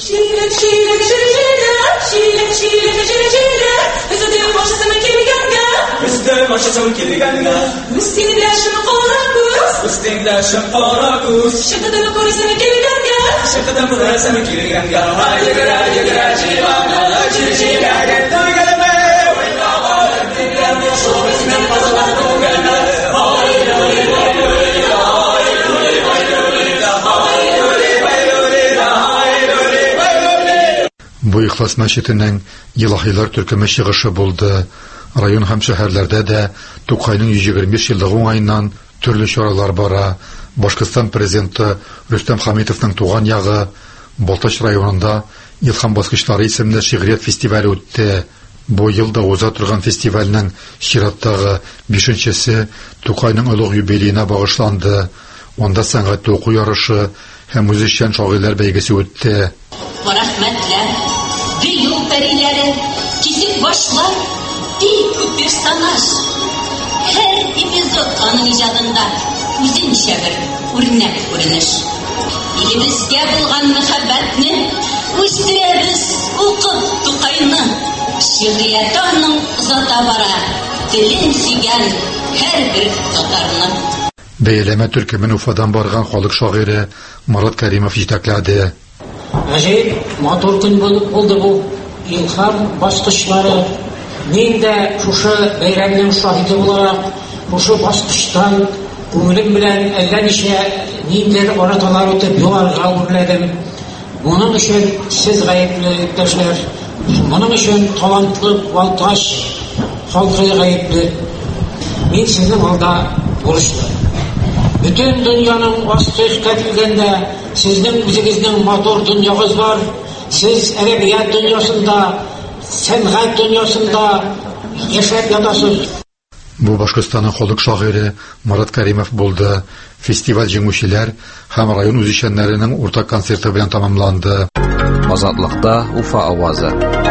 [SPEAKER 14] Бу ихлас мәчетенең Илаһилар төркеме чыгышы булды. Район һәм шәһәрләрдә дә Тукайның 125 еллыгы уңаеннан төрле чаралар бара. Башкортстан президенты Рөстәм Хәмитовның туган ягы Балтач районында Илһам баскычлары исемле шигърият фестивале үтте. Бу елда уза торган фестивальнең чираттагы 5нчесе Тукайның олуг юбилеена багышланды. Онда сәнгать уку ярышы һәм үзешчән шагыйрьләр бәйгесе үтте.
[SPEAKER 17] Рәхмәтләр, бию пәриләре, кисик башлар, бик күп персонаж. Һәр эпизод аның иҗатында үзенчә бер үрнәк күренеш. Илебезгә булган мәхәббәтне үстерәбез, укып Тукайны. Шигърият аның озата бара, телен сөйгән һәр бер татарны.
[SPEAKER 14] Бәйләмә төркемен Уфадан барган халык шагыйре Марат Кәримов җитәкләде.
[SPEAKER 18] Әҗәйп матур көн булды бу. Илһам баскычлары, мин дә шушы бәйрәмнең шаһиде буларак, шушы баскычтан күңелем белән әллә ничә ниндидер араталар үтеп югарыга үрләдем. Моның өчен сез гаепле иптәшләр, моның өчен талантлы Балтач халкы гаепле. Мин сезнең алда бурычлы. Bütün dünyanın vasfı katiligende sizin üzerinizden motor dünyamız var. Siz edebiyat dünyasında, sanat dünyasında yaşayıp yatasınız.
[SPEAKER 14] Bu Башкортстанның халык шагыйре Марат Кәримов булды. Фестиваль җиңүчеләр һәм район үзешчәннәренең уртак концерты белән тәмамланды.
[SPEAKER 16] Азатлыкта Уфа авазы.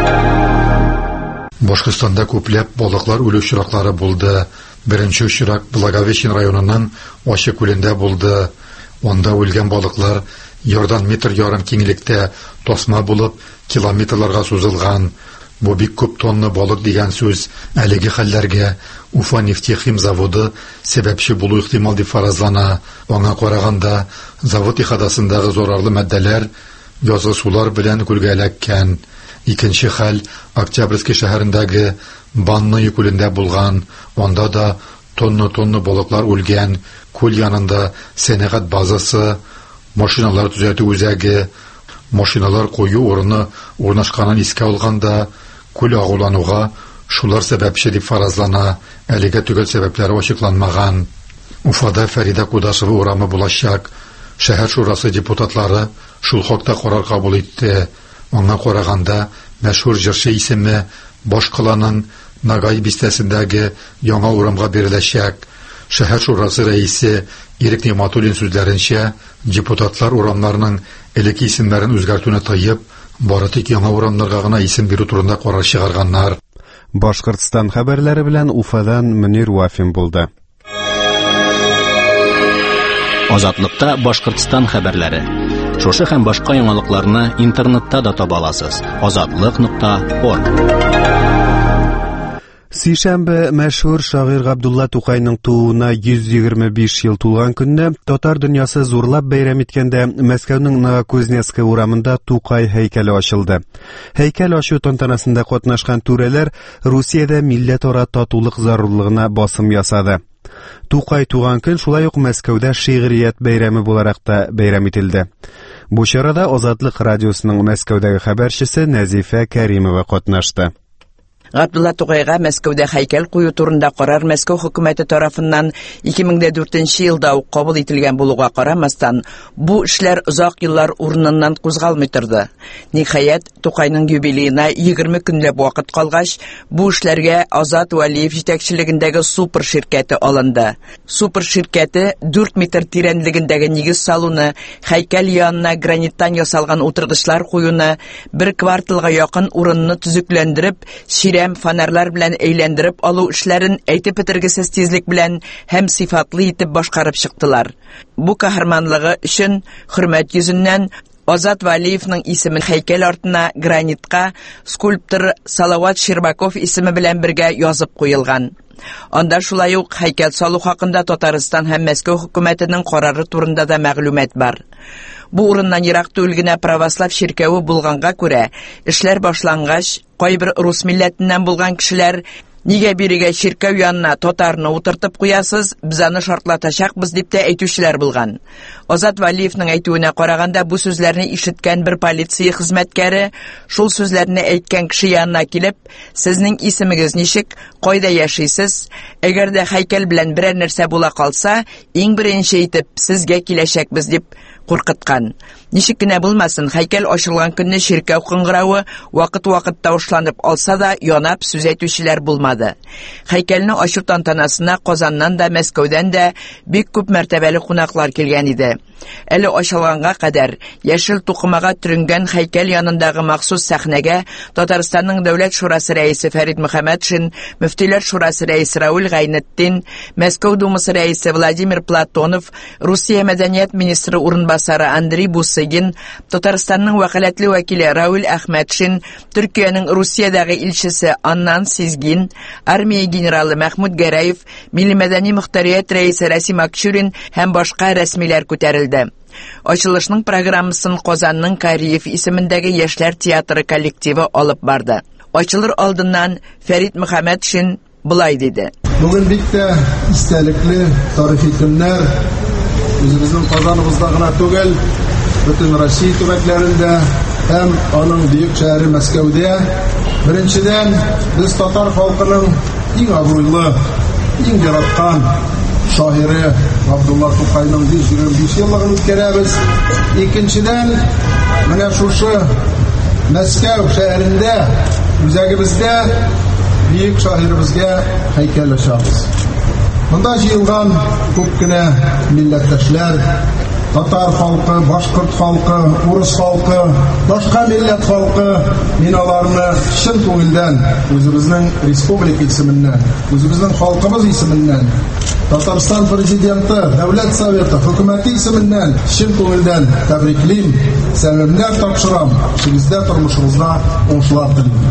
[SPEAKER 14] Башкортстанда күпләп балыклар үлү очраклары булды. Беренче очрак Благовещен районының Ачы күлендә булды. Онда үлгән балыклар ярдан метр ярым киңлектә тасма булып километрларга сузылган. Бу бик күп тонна балык дигән сүз әлеге хәлләргә Уфа нефтехим заводы сәбәпче булу ихтимал дип фаразлана. Аңа караганда завод ихадасындагы зарарлы маддәләр язгы сулар белән күлгә эләккән. Икенче хәл Октябрьский шәһәрендәге Банны күлендә булган. Онда да тонна балыклар үлгән. Күл янында сәнәгать базасы, машиналар төзәтү үзәге, машиналар кую урыны урнашканын искә алганда, күл агулануга шулар сәбәпче дип фаразлана. Әлегә түгел сәбәпләре ачыкланмаган. Уфада Фәрида Кудашева урамы булачак. Шәһәр шурасы депутатлары шул хакта карар кабул итте. Аңа караганда мәшһүр җырчы исеме Башкаланың Нагай бистәсендәге яңа урамга бериләчәк. Шәһәр шурасы рәисе Ирек Ниматуллин сүзләренчә, депутатлар урамнарының элекке исемнәрен үзгәртүне тыеп, бары тик яңа урамнарга гына исем бирү турында карар чыгарганнар.
[SPEAKER 1] Башкортстан хәбәрләре белән Уфадан Мөнир Вафин булды.
[SPEAKER 8] Азатлыкта Башкортстан хәбәрләре. Шушы һәм башка яңалыкларны интернетта да таба аласыз. Azatlyk.org.
[SPEAKER 1] Сишәмбе мәшһүр шагыйрь Габдулла Тукайның тууына 125 ел тулган көнне татар дөньясы зурлап бәйрәм иткәндә Мәскәүнең Новокузнецк урамында Тукай һәйкәле ачылды. Һәйкәл ачу тантанасында катнашкан түрәләр Русиядә милләтара татулык зарурлыгына басым ясады. Тукай туган көн шулай ук Мәскәүдә шигърият бәйрәме буларак та бәйрәм ителде. Бу чарада Азатлык радиосының Мәскәүдәге хәбәрчесе Нәзифә Кәримова катнашты.
[SPEAKER 19] Габдулла Тугайга Мәскәүдә һәйкәл кую турында карар Мәскәү хөкүмәте тарафыннан 2004 елда ук кабул ителгән булуга карамастан, бу эшләр озак еллар урыныннан кузгалмый торды. Ниһаять, Тукайның юбилеена 20 көнләп вакыт калгач, бу эшләргә Азат Валиев җитәкчелегендәге супер ширкәте алынды. Супер ширкәте 4 метр тирәнлегендәге нигез салуны, һәйкәл янына граниттан ясалган утыргычлар куюны, 1 кварталга якын урынны төзекләндереп, ширәм фонарьлар белән әйләндереп алу эшләрен әйтеп бетергесез тизлек белән һәм сыйфатлы итеп башкарып чыктылар. Бу каһарманлыгы өчен хөрмәт йөзеннән Азат Валиевның исемен һәйкәл артына гранитка скульптор Салават Щербаков исеме белән бергә язып куелган. Анда шулай ук һәйкәл салу хакында Татарстан һәм Мәскәү хөкүмәтенең карары турында да мәгълүмат бар. Бу урыннан ерак түгел генә православ ширкәве булганга күрә, эшләр башлангач, кайбер рус милләтеннән булган кешеләр нигә бирегә ширкәү янына татарны утыртып куясыз, без аны шартлатачакбыз дип тә әйтүчеләр булган. Азат Валиевның әйтүенә караганда, бу сүзләрне ишеткән бер полиция хезмәткәре шул сүзләрне әйткән кеше янына килеп, сезнең исемегез ничек, кайда яшисез, әгәр дә һәйкәл белән берәр нәрсә була калса, иң беренче итеп сезгә киләчәкбез дип куркыткан. Ничек кенә булмасын, һәйкәл ачылган көнне ширкәү кыңгырауы вакыт-вакыт тавышланып алса да, янап сүз әйтүчеләр булмады. Һәйкәлне ачу тантанасына Казаннан да, Мәскәүдән дә бик күп мәртәбәле кунаклар килгән иде. Әле ачылганга кадәр яшел тукымага төренгән һәйкәл янындагы махсус сәхнәгә Татарстанның Дәүләт шурасы рәисе Фәрит Мөхәммәтшин, Мөфтиләр шурасы рәисе Рауль Гайнетдин, Мәскәү думасы рәисе Владимир Платонов, Русия мәдәният министры урынбасары Андрей Бусыгин, Татарстанның вәкаләтле вәкиле Рауль Әхмәтшин, Төркиянең Русиядәге илчесе Аннан Сизгин, армия генералы Мәхмүд Гәрәев, Милли мәдәни мөхтәрият рәисе Расим Акчурин һәм башка рәсмиләр күтәрелде. Ачылышның программасын Казанның Кариев исемендәге яшьләр театры коллективы алып барды. Ачылыр алдыннан Фәрит Мөхәммәтшин булай диде.
[SPEAKER 20] Бүген бик тә истәлекле тарихи көннәр, үзебезнең Казаныбызда гына түгел, бөтен Россия төбәкләрендә һәм аның бөек шәһәре Мәскәүдә. Беренчедән, без татар халкының иң абруйлы, иң яраткан шаһире Габдулла Тукайның 125 еллыгын үткәрәбез. Икенчедән, менә шушы Мәскәү шәһәрендә, үзәгебездә бөек шаһирыбызга һәйкәл ачабыз. Монда җыелган күп кенә милләттәшләр, татар халкы, башкорт халкы, урыс халкы, башка милләт халкы, мин аларны чын күңелдән, үзебезнең республика исеменнән, үзебезнең халкыбыз исеменнән, Татарстан президенты, Дәүләт советы, хөкүмәте исеменнән чын күңелдән тәбриклим, сәламнәр тапшырам, сездә тормышыгызда уңышлар телим.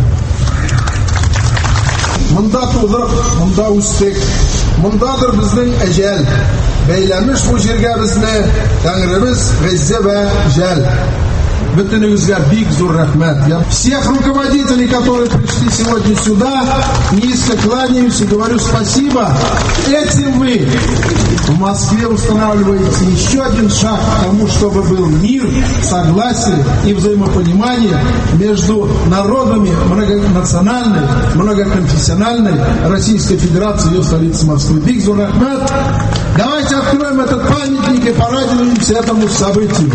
[SPEAKER 20] Монда тудык, монда үстек, мондадыр безнең әҗәл. Бәйләмеш бу җиргә безне Тәңребез гыйззә вә жәл. Бөтенегезгә бик зур рәхмәт. Я всех руководителей, которые пришли сегодня сюда, низко кланяюсь и говорю спасибо. Этим вы в Москве устанавливаете еще один шаг к тому, чтобы был мир, согласие и взаимопонимание между народами многонациональной, многоконфессиональной Российской Федерации и ее столицы Москвы. Биг зур рахмат. Давайте откроем этот памятник и порадуемся этому событию.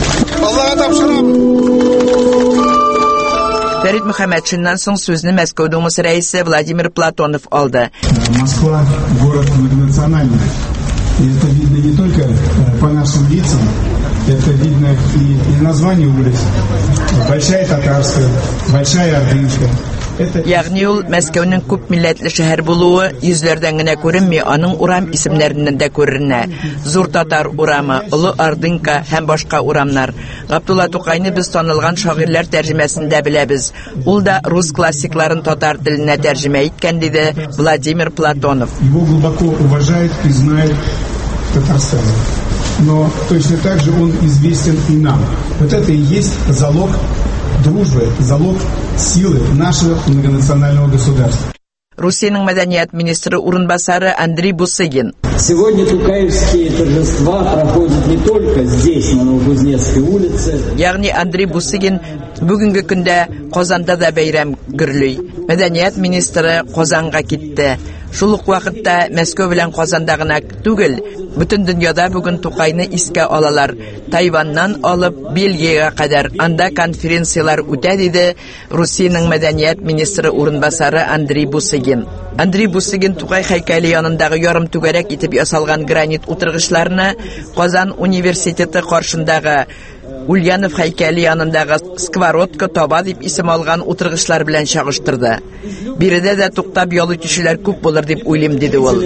[SPEAKER 19] Фәрит Мөхәммәтшиннан соң сүзне Мәскәү думасы рәисе Владимир Платонов алды.
[SPEAKER 20] Москва – город многонациональный. И это видно не только по нашим лицам, это видно и название улиц. Большая Татарская, Большая Ордынская.
[SPEAKER 19] Ягъни ул Мәскәүнең күп милләтле шәһәр булуы йөзләрдән генә күренми, аның урам исемнәреннән дә күренә. Зур Татар урамы, Олы Ордынка һәм башка урамнар. Габдулла Тукайны без танылган шагыйрьләр тәрҗемәсендә беләбез. Ул да рус классикларын татар теленә тәрҗемә иткән, диде Владимир Платонов.
[SPEAKER 20] Его глубоко уважают и знают в Татарстане. Но точно так же он известен и нам. Вот это и есть залог дружбы, залог силы нашего многонационального государства.
[SPEAKER 19] Русиянең мәдәният министры урынбасары Андрей Бусыгин.
[SPEAKER 21] Сегодня тукаевские торжества проходят не только здесь, на Новокузнецкой улице.
[SPEAKER 19] Ягъни Андрей Бусыгин бүгенге көндә Казанда да бәйрәм гөрлөй. Мәдәният министры Казанга китте. Шул ук вакытта Мәскәү белән Казанда гына түгел, бөтен дөньяда бүген Тукайны искә алалар. Тайваннан алып Бельгиягә кадәр анда конференциялар үтә, диде Русиянең мәдәният министры урынбасары Андрей Бусыгин. Андрей Бусыгин Тукай һәйкәле янындагы ярым түгәрәк итеп ясалган гранит утыргычларны Казан университеты каршындагы Ульянов һәйкәле янындагы сковородка таба дип исем алган утыргычлар белән чагыштырды. Биредә дә туктап ял итүчеләр күп булыр дип уйлыйм, диде ул.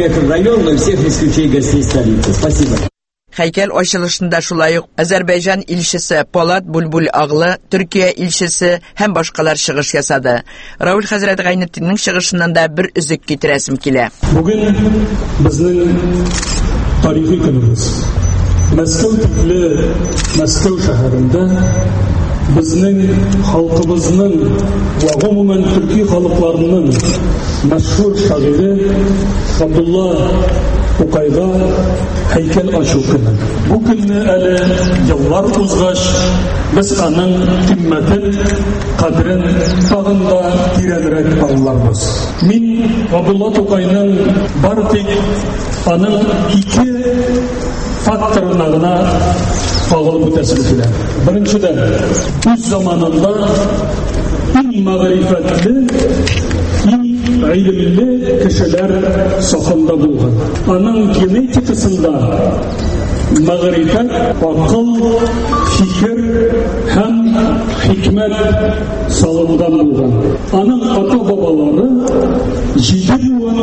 [SPEAKER 19] Һәйкәл ачылышында шулай ук Азәрбайҗан илчесе Полат Бульбуль-Аглы, Төркия илчесе һәм башкалар чыгыш ясады. Раул хәзрәт Гайнетдиннең чыгышыннан да бер үзек китерәсем килә.
[SPEAKER 22] Бүген безнең тарихи көнебез. Мәскәү тикле Мәскәү шәһәрендә безнең халкыбызның ва гомумән төрки халыкларының мәшһүр шагыйре Абдулла Тукайга һәйкәл ачу көне. Бу көнне әле еллар узгач, без аның кыйммәтен, кадерен тагын да тирәнрәк аңларбыз. Мин Абдулла Тукайның бар тик аның ике факторына гына кагылып үтәсем килә. Беренчедән, үз заманында иң мәгърифәтле, иң гыйлемле кешеләр сахында булган. Аның генетикасында мәгърифәт, акыл, фикер һәм хикмәт салынган булган. Аның ата-бабалары 7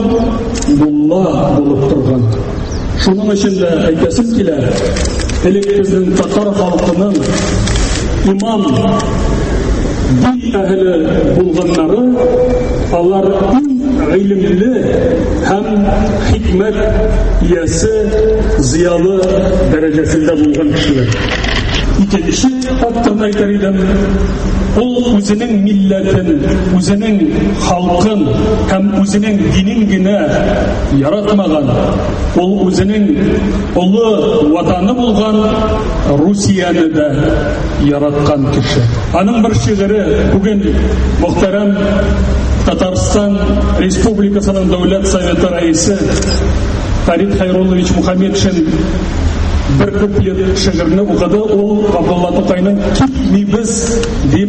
[SPEAKER 22] мулла булып торган. Шуның өчен дә әйтәсем килә, элек безнең татар халкының имам, дин әһле булганнары, алар иң гыйлемле һәм хикмәт иясе, зыялы дәрәҗәсендә булган кешеләр. Икенче факторны әйтер идем, ул үзенең милләтен, үзенең халкын һәм үзенең динен генә яратмаган, ул үзенең улы ватаны булган Русияны да яраткан кеше. Аның бер шигыре бүген мөхтәрәм Татарстан Республикасының Дәүләт Советы рәисе Фарид Хайруллович Мухаммедшин bir куплет шигырны укыды. Ул Абдулла Тукайның "Китмибез" дип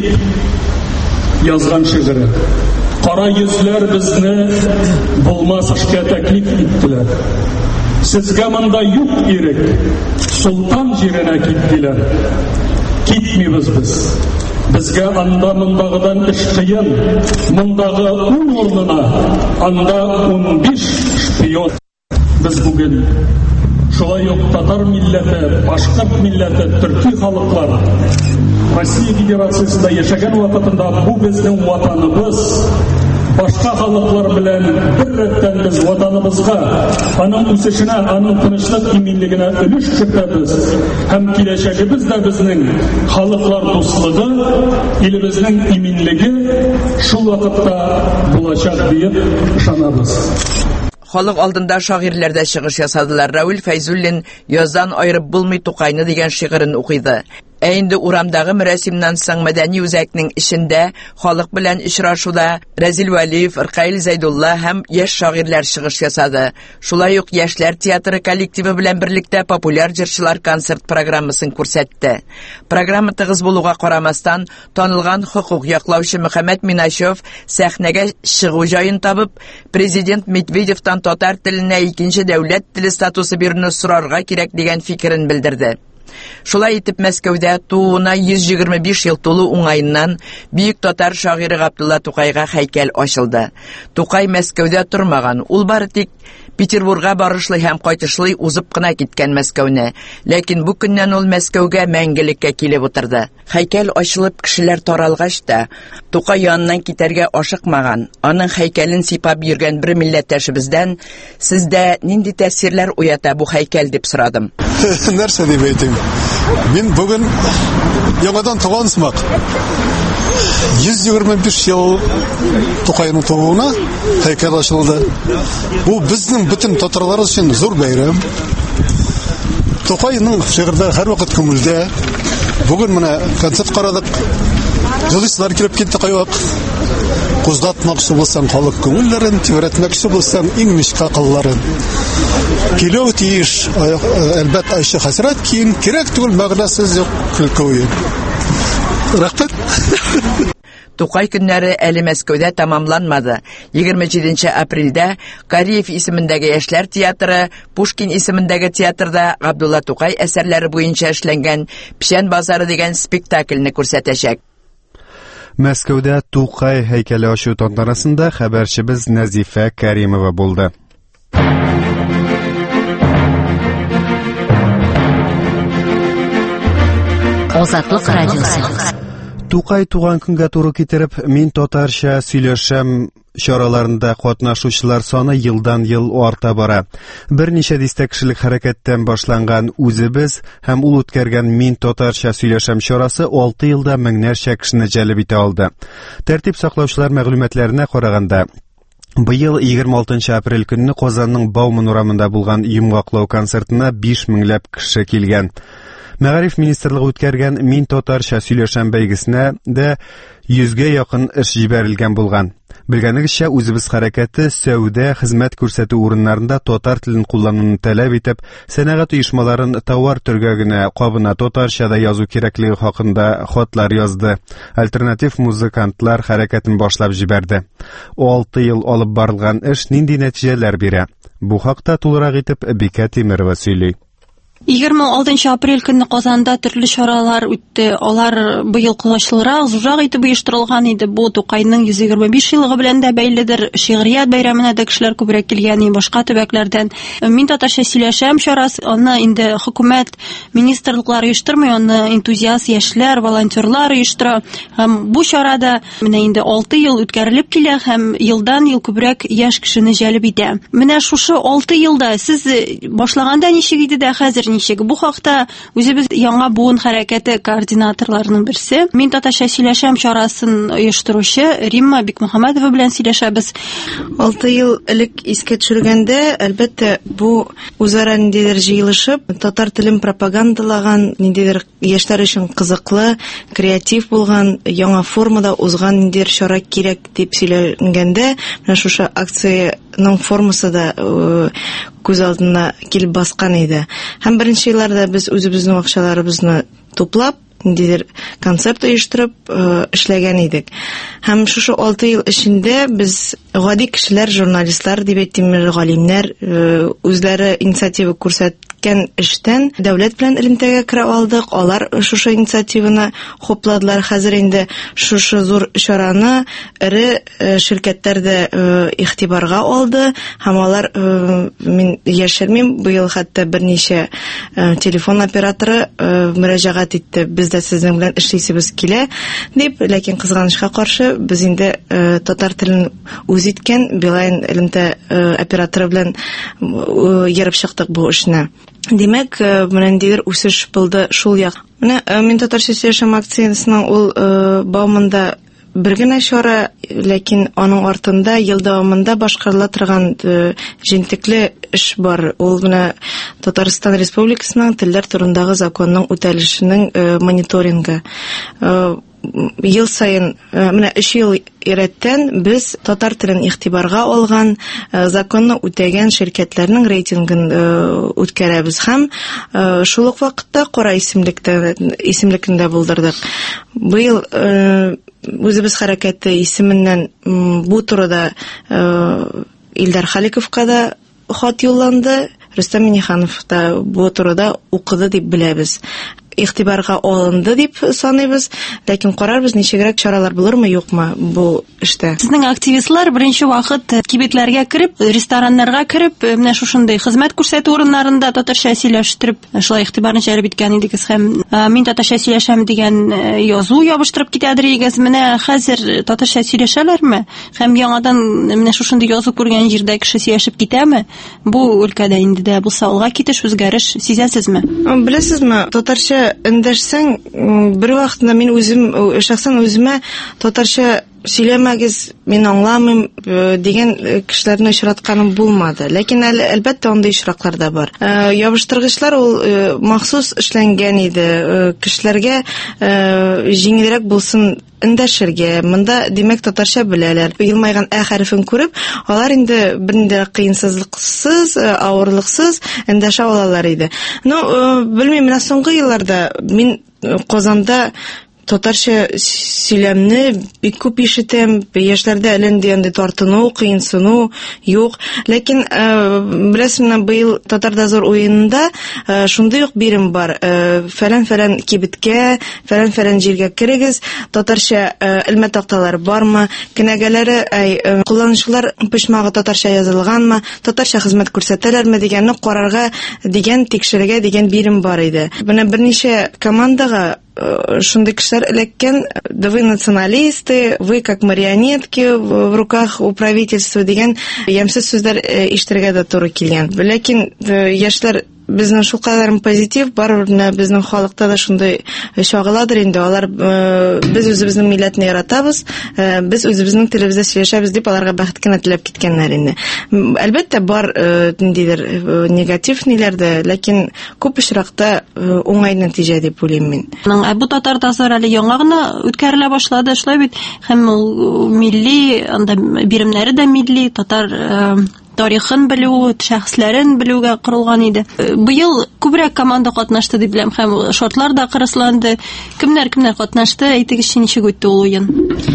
[SPEAKER 22] язган шигыре. Кара йөзләр безне булмас эшкә тәклиф иттеләр. Сезгә монда юк ирек, султан җиренә киттеләр. Китмибез без. Безгә анда мондагыдан эш кыен, мондагы 10 урынына анда 15 шпион. Без бүген шулай ук татар милләте, башкорт милләте, төрки халыклары Россия Федерациясында яшәгән вакытында бу безнең ватаныбыз, башка халыклар белән бер рәттән без ватаныбызга, аның үсешенә, аның тынычлык иминлегенә өлеш кертәбез һәм киләчәгебез дә безнең халыклар дуслыгы, илебезнең иминлеге шул вакытта булачак дип ышанабыз.
[SPEAKER 19] Халык алдында шагыйрьләр дә чыгыш ясадылар. Раул Файзуллин "Яздан айрып булмый Тукайны" дигән шигырен укыды. Ә инде урамдагы мәрәсимнән соң мәдәни үзәкнең ишендә халык белән очрашуда Разил Валиев, Иркаил Зайдулла һәм яшь шагыйрьләр чыгыш ясады. Шулай ук яшьләр театры коллективы белән берлектә популяр җырчылар концерт программасын күрсәтте. Программа тыгыз булуга карамастан, танылган хукук яклаучы Мөхәммәд Минашев сәхнәгә чыгу җаен табып, президент Медведевтан татар теленә икенче дәүләт теле статусы бирүне сорарга кирәк дигән фикерен белдерде. Шулай итеп Мәскәүдә тууына 125 ел тулу уңайыннан бөек татар шагыйре Габдулла Тукайга һәйкәл ачылды. Тукай Мәскәүдә тормаган, ул бары тик Петербургга барышлый һәм кайтышлый узып кына киткән Мәскәүне. Ләкин бу көннән ул Мәскәүгә мәңгелеккә килеп утырды. Һәйкәл ачылып кешеләр таралгач та, Тукай яныннан китәргә ашыкмаган, аның һәйкәлен сипап йөргән бер милләттәшебездән "Сездә нинди тәэсирләр уята бу һәйкәл?" дип сорадым.
[SPEAKER 23] Нәрсә дип әйтим? Мин бүген яңадан туган сымак.
[SPEAKER 2] 125 ел Тукайның тууына һәйкәл ачылды. Бу безнең бөтен татарлар өчен зур бәйрәм. Тукайның шигырьдә һәрвакыт күңелдә. Бүген менә концерт карадык. Җырлыйсызлар килеп китте кайвак. Куздатмакчы булсаң халык күңелләрен, тибрәтмәкче булсаң иңнишкә кылларын. Килү тиеш, әлбәттә айшы хәсрәт киң, кирәк түгел мәгънәсез юк көлкүе. Рәхмәт.
[SPEAKER 19] Тукай көннәре әле Мәскәүдә тамамланмады. 27 апрельдә Кариев исемендәге Яшьләр театры, Пушкин исемендәге театрда Габдулла Тукай әсәрләре буенча эшләнгән Печән базары дигән спектакльне күрсәтәчәк.
[SPEAKER 1] Мәскәүдә Тукай һәйкәле ачу тантанасында хәбәрчебез Назифә Кәримова булды.
[SPEAKER 4] Азатлык радиосы.
[SPEAKER 1] Тукай туган көнгә туры китереп, мин татарча сөйләшәм чараларында катнашучылар саны елдан-ел арта бара. Берничә дистә кешелек хәрәкәттән башланган үзебез һәм ул үткәргән мин татарча сөйләшәм чарасы 6 елда меңнәрчә кешене җәлеп итә алды. Тәртип саклаучылар мәгълүматларына караганда, быел 26 апрель көнне Казанның Бауман урамында булган йомгаклау концертына 5 меңләп кеше килгән. Мәгариф министрлыгы үткәргән мин татарча сөйләшәм бәйгесенә дә 100гә якын эш җибәрелгән булган. Белгәнегезчә, үзебез хәрәкәте сәүдә, хезмәт күрсәтү урыннарында татар телен куллануны таләп итеп, сәнәгать оешмаларын товар төргәгенә кабына татарчада язу кирәклеге хакында хатлар язды. Альтернатив музыкантлар хәрәкәтен башлап җибәрде. 6 ел алып барылган эш нинди нәтиҗәләр бирә? Бу хакта тулырак итеп Бикә Тимерова сөйли.
[SPEAKER 3] 26 апрель көнне Казанда төрле чаралар үтте. Алар быел кылычлырак, зуррак итеп оештырылган иде. Бу Тукайның 125 елыгы белән дә бәйледер. Шигърият бәйрәменә дә кешеләр күбрәк килгән, башка төбәкләрдән. Мин татарча сөйләшәм чарасы, аны инде хөкүмәт, министрлыклар оештырмый, аны энтузиаст яшьләр, волонтерлар оештыра. Һәм бу чарада менә инде 6 ел үткәрелеп килә һәм елдан-ел күбрәк яшь кешене җәлеп итә. Менә шушы 6 елда сез башлаганда ничек иде дә хәзер ничек? Бу хакта үзебез яңа буын хәрәкәте координаторларының берсе, мин татарча сөйләшәм чарасын оештыручы Римма Бикмөхәммәдова белән сөйләшәбез.
[SPEAKER 23] 6 ел элек искә төшергәндә, әлбәттә, бу үзара ниндидер җыелышып, татар телен пропагандалаган, ниндидер яшьләр өчен кызыклы, креатив булган, яңа формада узган ниндидер чара кирәк дип сөйләнгәндә, менә шушы акцияның формасы да күз алдына килеп баскан иде. Һәм беренче елларда без үзебезнең акчаларыбызны туплап, ниндидер концерт оештырып эшләгән идек. Һәм шушы 6 ел эчендә без гади кешеләр, журналистлар, дип әйтим, галимнәр үзләре инициатива күрсәткән эштән дәүләт белән элемтәгә керә алдык. Алар шушы инициативаны хопладылар. Хәзер инде шушы зур чараны ире ширкәтләр дә игътибарга алды. Һәм алар, мин яшермим, быел хәтта берничә телефон операторы мөрәҗәгать итте. Без дә сезнең белән эшлисебез килә дип, ләкин кызганычка каршы без инде татар телен үз иткән Билайн элемтә операторы белән ярып чыктык бу эшне. Димәк, менә үсеш булды шул як. Менә мин татарча сөйләшәм акциясының ул Бауманда бер генә чара, ләкин аның артында ел дәвамында башкарыла торган җентекле эш бар. Ул менә Татарстан Республикасының телләр турындагы законның үтәлешенең мониторингы. Ел сайын, менә 3 ел ирәттән без татар телен игътибарга алган, законны үтәгән ширкәтләрнең рейтингын үткәрәбез һәм шул ук вакытта кара исемлекне булдырдык. Быел үзебез хәрәкәте исеменнән бу турыда Илдар Халиковка да хат юлланды, Рөстәм Миңнеханов та бу турыда укыды дип беләбез. Игътибарга алынды дип саныйбыз, ләкин карарбыз, ничегрәк чаралар булырмы, юкмы бу эштә.
[SPEAKER 3] Сезнең активистлар беренче вакыт кибетләргә кереп, рестораннарга кереп, менә шушындай хезмәт күрсәтү урыннарында татарча сөйләштереп, шулай игътибарны җәлеп иткән идегез һәм мин татарча сөйләшәм дигән язу ябыштырып китәдер идегез. Менә хәзер татарча сөйләшәләрме? Һәм яңадан менә шушындай язу күргән җирдә кеше сөйләшеп китәме? Бу өлкәдә инде дә булса алга китеш, үзгәреш сизәсезме?
[SPEAKER 23] Беләсезме, татарча татарча эндәшсәң, бер вакытта мин шәхсән үземә татарча сөйләмәгез, мин аңламыйм дигән кешеләрне очратканым булмады. Ләкин әлбәттә андый очраклар да бар. Ябыштыргычлар ул махсус эшләнгән иде. Кешеләргә җиңелрәк булсын эндәшергә. Монда димәк татарча беләләр. Елмайган хәрефен күреп, алар инде бернинди кыенсызлыксыз, авырлыксыз эндәшә алалар иде. Белмим, менә соңгы елларда мин Казанда татарча сөйләмне бик күп ишетәм. Яшьләрдә әлендә тартыну, кыенсыну юк. Ләкин беләсеңме, быел Татар Дозор уенында шундый ук бирем бар. Фәлән кибеткә, фәлән җиргә кирегез. Татарча элмә такталар бармы? Кенәгәләре кулланучылар почмагы татарча язылганмы? Татарча хезмәт күрсәтәләрме дигәнне карарга дигән, тикшерергә дигән бирем бар иде. Менә берничә командага шундый кешеләр эләккән. Вы националисты, вы как марионетки в руках у правительства дигән ямсыз сүзләр ишетергә дә туры килгән. Ләкин яшьләр безнең шул кадәр позитив бар, безнең халыкта да шундый чагыладыр инде. Алар без үзебезнең милләтне яратабыз, без үзебезнең телебездә сөйләшәбез дип аларга бәхет кенә теләп киткәннәр инде. Әлбәттә бар ниндидер негатив ниләрдә, ләкин күп очракта уңай нәтиҗә дип уйлыйм мин.
[SPEAKER 3] Бу Татар Дозор әле яңа гына үткәрелә башлады, шулай бит. Һәм ул милли, анда биремнәре дә милли, татар тарихын белү, шәхесләрен белүгә корылган иде. Быел күбрәк команда катнашты дип беләм, һәм шартлар да кырысланды. Кемнәр катнашты? Әйтегезче, ничек үтте ул уен?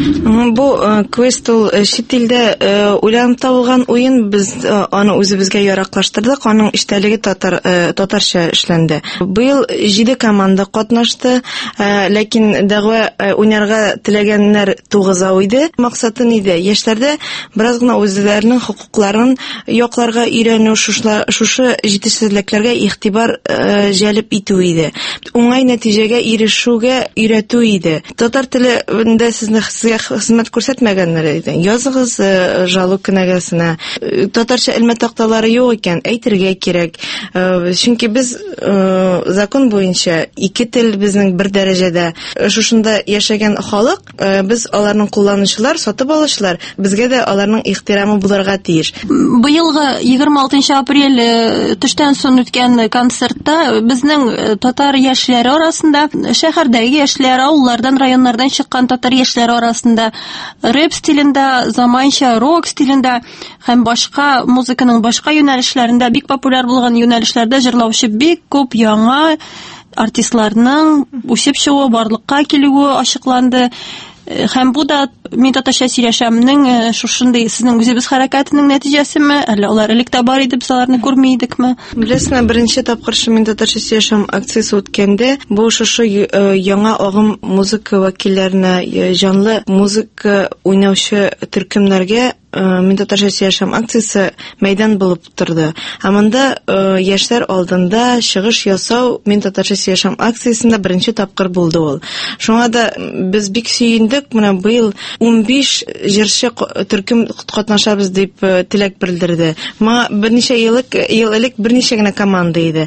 [SPEAKER 23] Бу квест ул чит илдә уйланып табылган уен. Без аны үзебезгә яраклаштырдык. Аның эчтәлеге татарча эшләнде. Быел 7 команда катнашты, ләкин дәгъва уйнарга теләгәннәр 9 иде. Максаты иде яшьләрдә бераз гына үзләренең хокукларын якларга өйрәнү, шушы җитешсезлекләргә игътибар җәлеп итү иде. Уңай нәтиҗәгә ирешүгә өйрәтү иде. Татар телендә сезгә хезмәт күрсәтмәгәннәр иде. Языгыз жалу кенәгәсенә. Татарча элмә такталары юк икән, әйтергә кирәк. Чөнки без закон буенча 2 тел безнең бер дәрәҗәдә. Шушында яшәгән халык, без аларның кулланучылар, сатып алучылар, безгә дә аларның ихтирамы булырга тиеш.
[SPEAKER 3] Быелгы 26 апрель төштән соң үткән концертта безнең татар яшьләре арасында, шәһәрдәге яшьләр, авыллардан, районнардан чыккан татар яшьләре арасында рэп стилендә, заманча рок стилендә һәм башка музыканың башка юнәлешләрендә бик популяр булган юнәлешләрдә җырлаучы бик күп яңа артистларның үсеп чыгуы, барлыкка килүе ачыкланды. Һәм бу да мин татарча сөйләшәмнең шушындый сезнең үзебез хәрәкәтенең нәтиҗәсеме? Әллә алар элек тә бар иде, без аларны күрми идекме?
[SPEAKER 23] Беләсеңме, беренче тапкыр мин татарча сөйләшәм акциясе үткәндә, бу шушы яңа агым музыка вәкилләренә, җанлы музыка уйнаучы төркемнәргә мин татарча сөйләшәм акциясе мәйдан булып торды. Монда яшьләр алдында чыгыш ясау мин татарча сөйләшәм акциясендә беренче тапкыр булды ул. Шуңа да без бик сөендек. Менә быел 15 җырчы төркем катнашабыз дип теләк белдерде. Ма берничә ел элек берничә генә команда иде.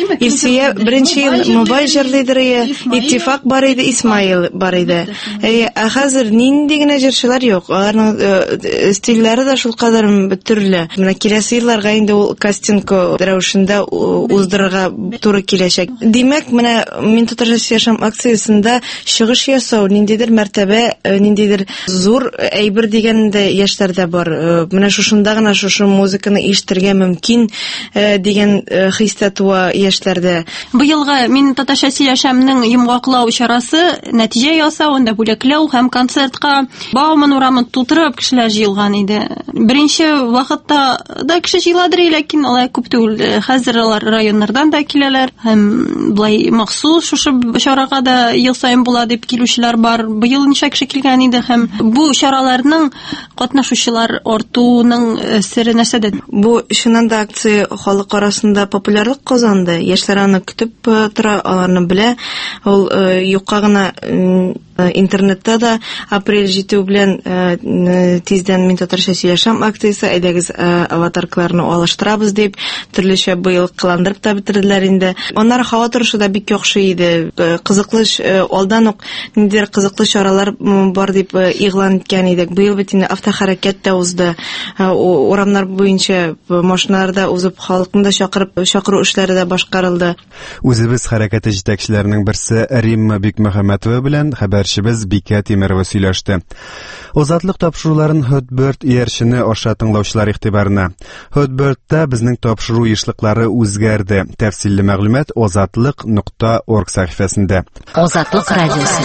[SPEAKER 23] Илсия беренче ел мобай җырлыйдыр, Иттифак бар иде, Исмаил бар иде. Хәзер нинди генә җырчылар юк. Аларның стильләре да шул кадәр төрле. Менә киләсе елларга инде ул кастинг рәвешендә уздырырга туры киләчәк. Димәк, менә мин татарча сөйләшәм акциясендә чыгыш ясау, ниндидер мәртәбә, ниндидер зур әйбер дигәндә яшьләрдә бар. Менә шушында гына шушы музыканы ишетергә мөмкин дигән хистә туа яшьләрдә.
[SPEAKER 3] Быелгы мин татарча сөйләшәмнең йомгаклау чарасы, нәтиҗә ясау, анда бүләкләү һәм концертка Бауман урамын тутырып кешеләр җыелган иде. Беренче вакытта да кеше җыйладыр, ләкин алай күп түгел. Хәзер алар районнардан да киләләр һәм булай махсус шушы чарага да ел саен була дип килүчеләр бар. Быел ничә кеше килгән иде һәм бу чараларның катнашучылар артуының сере нәрсәдә?
[SPEAKER 23] Бу чыннан да акция халык арасында популярлык казанды. Яшьләр аны көтеп тора, аларны белә. Ул юкка гына Интернетта да апрель җитү белән тиздән мин татарча сөйләшәм акциясе, әйдәгез аватаркаларны алыштырабыз дип, төрлечә быел кыландырып та бетерделәр инде. Аннары һава торышы да бик яхшы иде. Кызыклы алдан ук ниндидер кызыклы чаралар бар дип игълан иткән идек. Быел бит инде автохәрәкәт тә узды. Урамнар буенча машиналарда узып, халыкны да чакыру эшләре дә башкарылды.
[SPEAKER 1] Үзебез хәрәкәте җитәкчеләренең берсе Римма Бикмөхәммәтова белән хәбәрчебез Бикә Тимерова сөйләште. Азатлык тапшыруларын Хөтберт иярчене аша тыңлаучылар игътибарына. Хөтбертта безнең тапшыру эшлекләре үзгәрде. Тәфсилле мәгълүмат azatlıq.org сәхифәсендә.
[SPEAKER 4] Азатлык радиосы.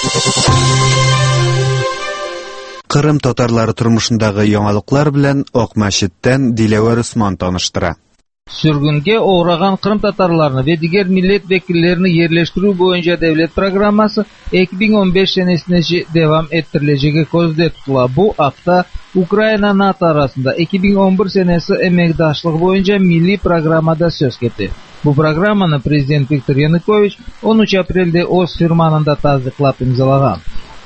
[SPEAKER 1] Кырым татарлары тормышындагы яңалыклар белән Ак мәчеттән Диләвәр Усман таныштыра.
[SPEAKER 5] Sürgünge uğragan Kırım Tatarlarını ve diğer millet vekillerini yerleştiriu boyunca devlet programması 2015 senesine devam ettirileceği gözde tutula. Bu hafta Ukrayna NATO arasında 2011 senesi emekdaşlık boyunca milli programada söz etti. Bu programını Prezident Viktor Yanukovich 13 Aprel'de Oz firmanında tasdiqlab imzalagan.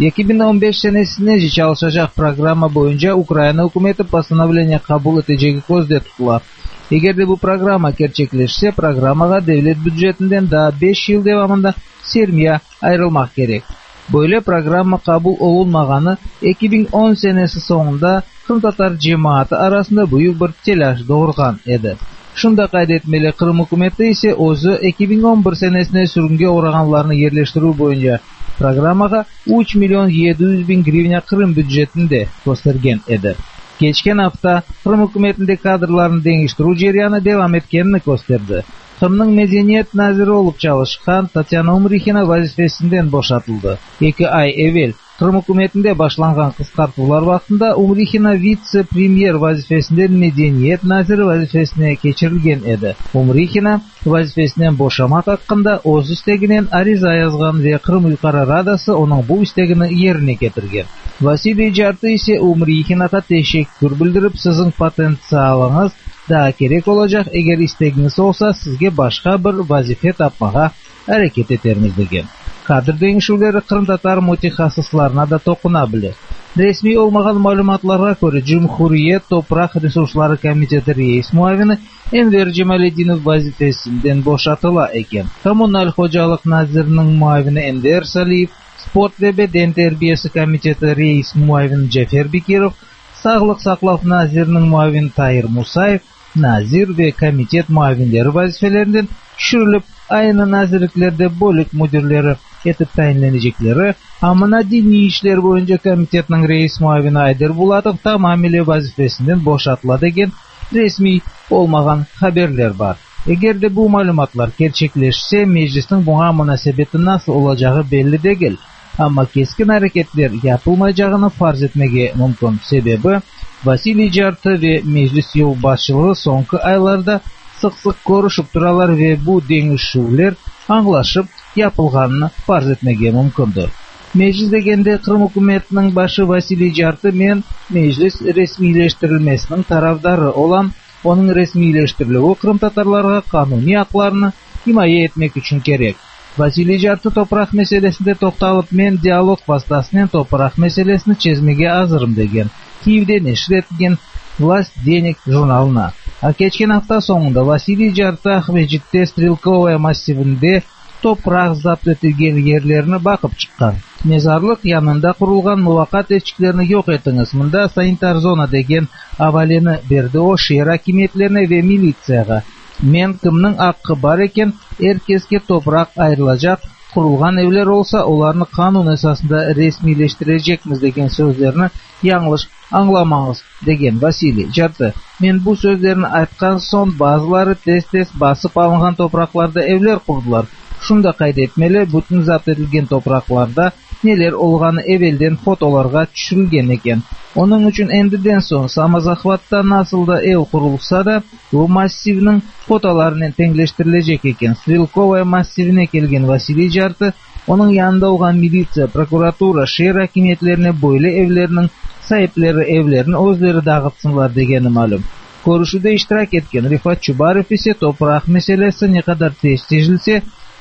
[SPEAKER 5] 2015 senesine çalışacak programa boyunca Ukrayna hükümeti постановление kabul edeceği gözde tutula. Eğer de bu programa gerçekleşse programaga devlet büdjetinden daha 5 yıl devamında sermiye ayrılmak gerek. Böyle programa kabul olunmaganı 2010 senesi sonunda Kırım Tatar cemaati arasında büyük bir telaş doğurgan edi. Şunda kaydetmeli Kırım hükümeti ise o'zi 2011 senesine sürgünge uğraganlarını yerleştiriu boyunca programaga 3 milyon 700 bin grivnya Kırım büdjetinde göstergen edi. Geçken hafta Kırım hükümetinde kadrlarını değiştiriu jaryanı devam etkenini gösterdi. Kırım'ın medeniyet naziri olup çalışkan Tatyana Umrihina vazifesinden boşatıldı. 2 ay evvel Kırım hükümetinde başlangan kıskartuvlar vaktinde Umrihina vice-premier vazifesinden medeniyet naziri vazifesine geçirilgen edi. Umrihina vazifesinden boşamak hakkında o'z isteginen ariza yazgan ve Kırım Yukarı Radası onun bu istegini yerine getirgen. Vasiliy Jartı ise Umrihina'ya teşekkür bildirip sizin potensialınız daha gerek olacak, eğer isteginiz olsa sizge başka bir vazife tapmağa hareket ederimiz degen. Kadr değişiklikleri Kırım Tatar mütehassıslarına da dokunabilir. Resmi olmagan malumatlarga göre Cumhuriyet Toprak Resursları Komiteti reis muavini Enver Cemaletdinov vazifesinden boşatıla eken. Kommunal Hocalık Nazirinin muavini Ender Saliyev, Sport ve Beden Terbiyesi Komiteti reis muavini Cafer Bekirov, Sağlık Saqlav Nazirinin muavini Tahir Musayev, Nazir ve komitet muavinleri vazifelerinden düşürülüp aynı nazirliklerde bölük müdürleri etip tayinlenecekleri, amına dini işler boyunca komitetinin reis muavini Ayder Bulatov tamamıyla vazifesinden boşatıla degen resmi olmagan haberler var. Eğer de bu malumatlar gerçekleşse meclisin buna münasebeti nasıl olacağı belli değil. Ama keskin hareketler yapılmayacağını farz etmege mümkün. Sebebi Vasiliy Jartı ve meclis yol başçılığı sonki aylarda sık görüşüp duralar ve bu değişiklikler anlaşıp yapılganını farz etmege mümkündür. Meclis degende Kırım hükümetinin başı Vasiliy Jartı men meclis resmileştirilmesinin tarafdarı olan onun resmileştirilüğü Kırım Tatarlarga kanuni haklarını himaye etmek için gerek. Vasiliy Jartı toprak meselesinde toxtalıp men dialog vasıtasıyla toprak meselesini çözmege hazırım degen. Kiev'de neşr etken Vlast Denik jurnalına. Geçen hafta sonunda Vasiliy Jartı Ahmedjit'te Strelkovaya massivinde toprak zapt etilgen yerlerine bakıp çıkan. Mezarlık yanında kurulgan muvakat etçiklerini yok etiniz. Mında sanitar zona degen avalini berdi o şehir hakimiyetlerine ve militsiyaga. Men kimning hakkı var eken herkeske toprak ayrılacak. Kurulgan evler olsa onlarını kanun esasında resmileştirecekmiz degen sözlerini yanlış anlamanız degen Vasiliy Jartı. Men bu sözlerini aytkan son bazıları tez basıp alıngan topraklarda evler kurdular. Şunda kaydetmeli bütün zapt etilgen topraklarda neler olganı evvelden fotolarga düşürülgen eken. Onun için endiden son Samozahvat'ta nasıl da ev kurulsa da bu massivinin fotolarının tengleştirilecek eken. Strelkovaya massivine kelgen Vasiliy Jartı onun yanında olan militsiya, prokuratura, şehir hakimiyetlerine böyle evlerinin sahipleri evlerini özleri dağıtsınlar degeni malum. Görüşüde iştirak etken Rifat Çubarov ise toprak meselesi ne kadar tez çözülse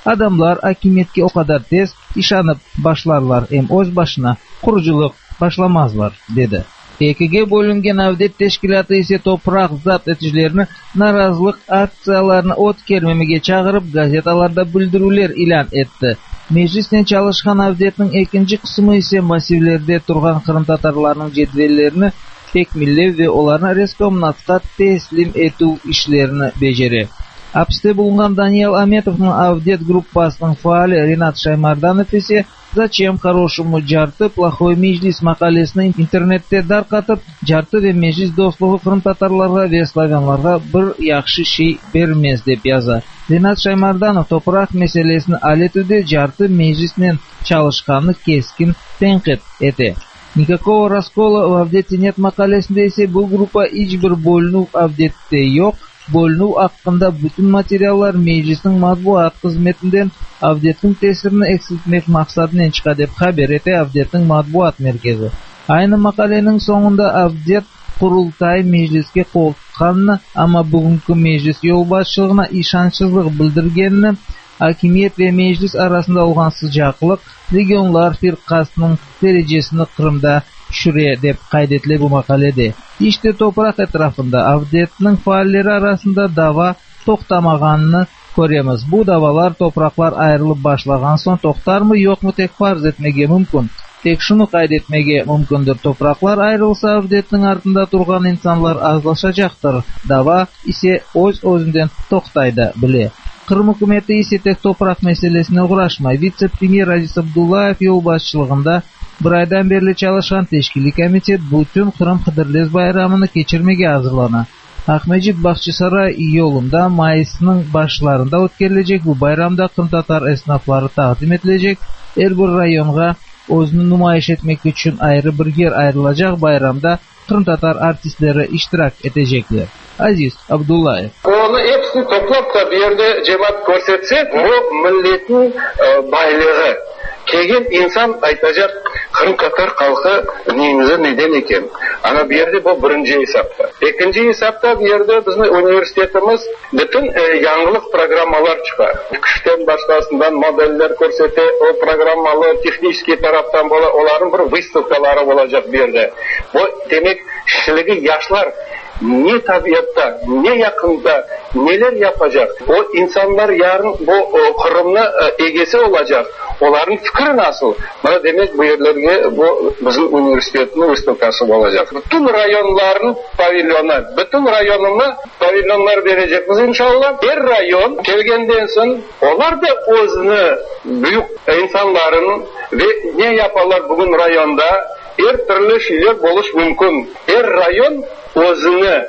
[SPEAKER 5] Adamlar hakimiyetke o kadar tez işanıp başlarlar öz başına kuruculuk başlamazlar dedi. Ekige bölüngen avdet teşkilatı ise toprak zapt eticilerini narazılık aksiyalarını ot kermemege çağırıp gazetalarda bildirüler ilan etti. Meclisten çalışkan avdetinin ikinci kısmı ise masivlerde turgan Kırım Tatarlarının cedvellerini tekmillev ve onlarına Reskomnat'ta teslim etu işlerini beceri. Hapiste bulunan Daniel Ametov'un avdet gruppasının faali Renat Şaymardanov ise "Зачем хорошему жарты плохой meclis" makalesini internette darkatıp jarты ve meclis dostluğu Kırım Tatarlarga ve Slavyanlarga bir yaxşı şey bermez dep yazar. Renat Şaymardanov toprak meselesini aletüde jarты meclisinin çalışkanını keskin tenkit eti. Никакого раскола в avdeti net makalesinde ise bu grupa hiçbir bölünüv avdette yok. Bölünüv hakkında bütün materyallar meclisin matbuat hizmetinden avdetin tesirini eksiltmek maksadıyla çıka dep haber eti avdetin matbuat merkezi. Aynı makalenin sonunda avdet kurultay mecliske kol tutkanını ama bugünkü meclis yol başçılığına işançsızlık bildirgenini, hakimiyet ve meclis arasında olan sıcaklık regionlar firkasının derecesini Kırım'da şuraya dep kaydetilir bu makalede. İşte toprak etrafında avdetinin faalleri arasında dava toxtamağanını göremiz. Bu davalar topraklar ayrılıp başlagan son toxtar mı yok mu tek farz etmege mümkün. Tek şunu kaydetmege mümkündür. Topraklar ayrılsa avdetinin ardında durgan insanlar azlaşacaktır. Dava ise öz-özünden toxtayda bile. Kırım hükümeti ise tek toprak meselesine uğraşmay. Vice-premier Aziz Abdullayev yol başçılığında bir aydan beri çalışan teşkili komitet bütün Kırım Hıdırlez bayramını geçirmeye hazırlana. Ahmecid Bahçesaray yolunda Mayıs'ın başlarında ötkerilecek bu bayramda Kırım Tatar esnafları takdim edilecek. Her bir rayonga özünü nümayiş etmek için ayrı bir yer ayrılacak bayramda Kırım Tatar artistleri iştirak edecekler. Aziz Abdullayev.
[SPEAKER 6] Onu hepsini toplap da bir yerde cemaat görsetse bu milletin baylığı. Kegen insan aytacak Kırım Tatar halkı neyimizi neden eken. Ana bir yerde bu birinci hesapta. İkinci hesapta bir yerde bizim üniversitetimiz bütün yanlılık programmalar çıkar. Küçükten başlasından modeller görsete o programmalı teknik taraftan onların bir выставкалары olacak bir yerde. Bu demek kişiliği yaşlar ne tabiatta, ne yakında, neler yapacak. O insanlar yarın bu Kırım'la egesi olacak. Onların fikri nasıl? Bana demek bu yerlerge bu bizim üniversitetin üstünkası olacak. Bütün rayonların pavilyonu, bütün rayonuna pavilyonlar vereceğiz inşallah. Her rayon gelgenden sonra onlar da özünü büyük insanların ve ne yaparlar bugün rayonda her türlü şeyler buluş mümkün. Her rayon özünü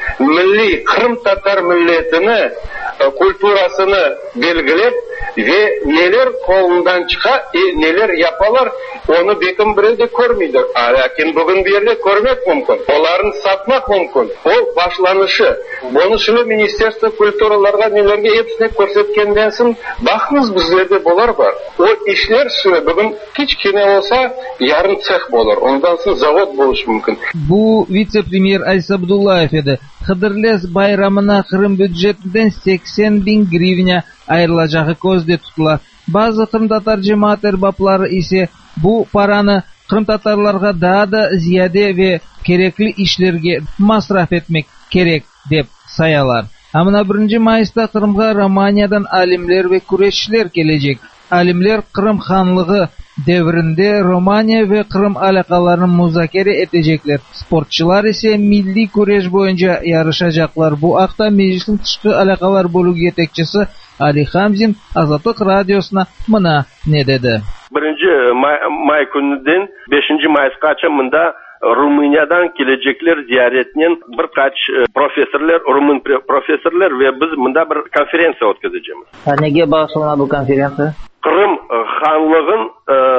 [SPEAKER 6] milli Kırım Tatar milletini kulturasını belgilep ve neler kolundan çıka neler yaparlar onu bekim biri de görmeydir. Lakin bugün bir yerde görmek mümkün. Onların satmak mümkün. O başlanışı. Bunu şimdi Ministerstvo Kulturalarga nelerge hepsine görsetkenden soň bakınız bizlerde bolar var. O işler şimdi bugün kichkine olsa yarın ceh bolar. Ondan soň zavod buluş mümkün.
[SPEAKER 5] Bu vice-premier Aziz Abdullayev edi. Hıdırlez bayramına Kırım büdjetinden 80.000 grivnya ayrılacağı gözde tutular. Bazı Kırım Tatar cemaat erbapları ise bu paranı Kırım Tatarlarga daha da ziyade ve gerekli işlerge masraf etmek gerek dep sayalar. Amına 1 Mayıs'ta Kırımga Romanya'dan alimler ve kureşçiler gelecek. Alimler Kırım Hanlığı devrinde Romanya ve Kırım alakalarını muzakere edecekler. Sportçular ise milli kureş boyunca yarışacaklar. Bu hafta meclisin tışkı alakalar bölüğü yetekçisi Ali Hamzin Azatlık Radyosu'na mına ne dedi?
[SPEAKER 7] 1 May gününden 5 Mayıs'a açımında Rumanya'dan gelecekler ziyaretinin birkaç profesörler, Rumun profesörler ve biz bunda bir konferansiya o'tkazacağız.
[SPEAKER 5] Nega bağışlanan bu konferansiya?
[SPEAKER 7] Kırım Hanlığın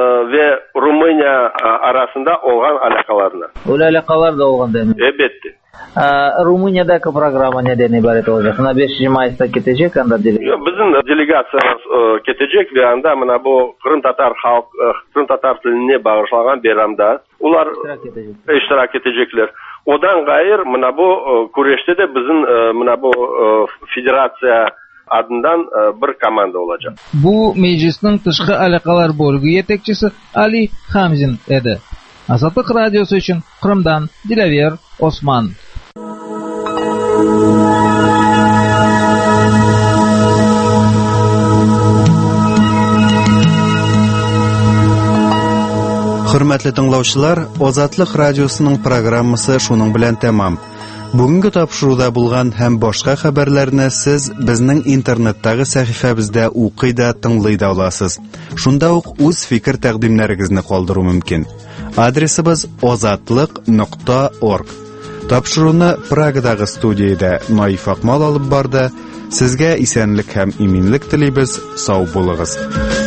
[SPEAKER 7] ve Rumanya arasında olan alakalarına.
[SPEAKER 5] Öyle alakalar da olgan değil mi?
[SPEAKER 7] Elbette.
[SPEAKER 5] Rumanya'daki programma neden ibaret olacak? 5 Mayıs'ta gidecek anda delegasyon.
[SPEAKER 7] Bizim delegasyamız gidecek ve anda bu Kırım Tatar halk, Kırım Tatar diline bağışlanan bayramda ular iştirak edecekler. Odan gayrı bu kureşte de bizim bu federatsiya adından bir komanda olacak.
[SPEAKER 5] Bu meclisning tashqi aloqalar bo'limi yetakchisi Ali Hamzin edi. Azatlık radyosu uchun Qrimdan Dilaver Osman.
[SPEAKER 1] Hürmetli dinləyicilər, Ozatlık radiosunun proqramması şunun bilan tamam. Бүгінгі тапшыруда булган һәм башка хәбәрләрне сез безнең интернеттагы сәхифәбездә укый да тыңлый да аласыз. Шунда ук үз фикер тәкъдимнәрегезне калдыру мөмкин. Адресыбыз ozatlyk.org. Тапшыруны Прагадагы студиядә Наиф Акмал алып барды. Сезгә исәнлек һәм иминлек телибез. Сау булыгыз.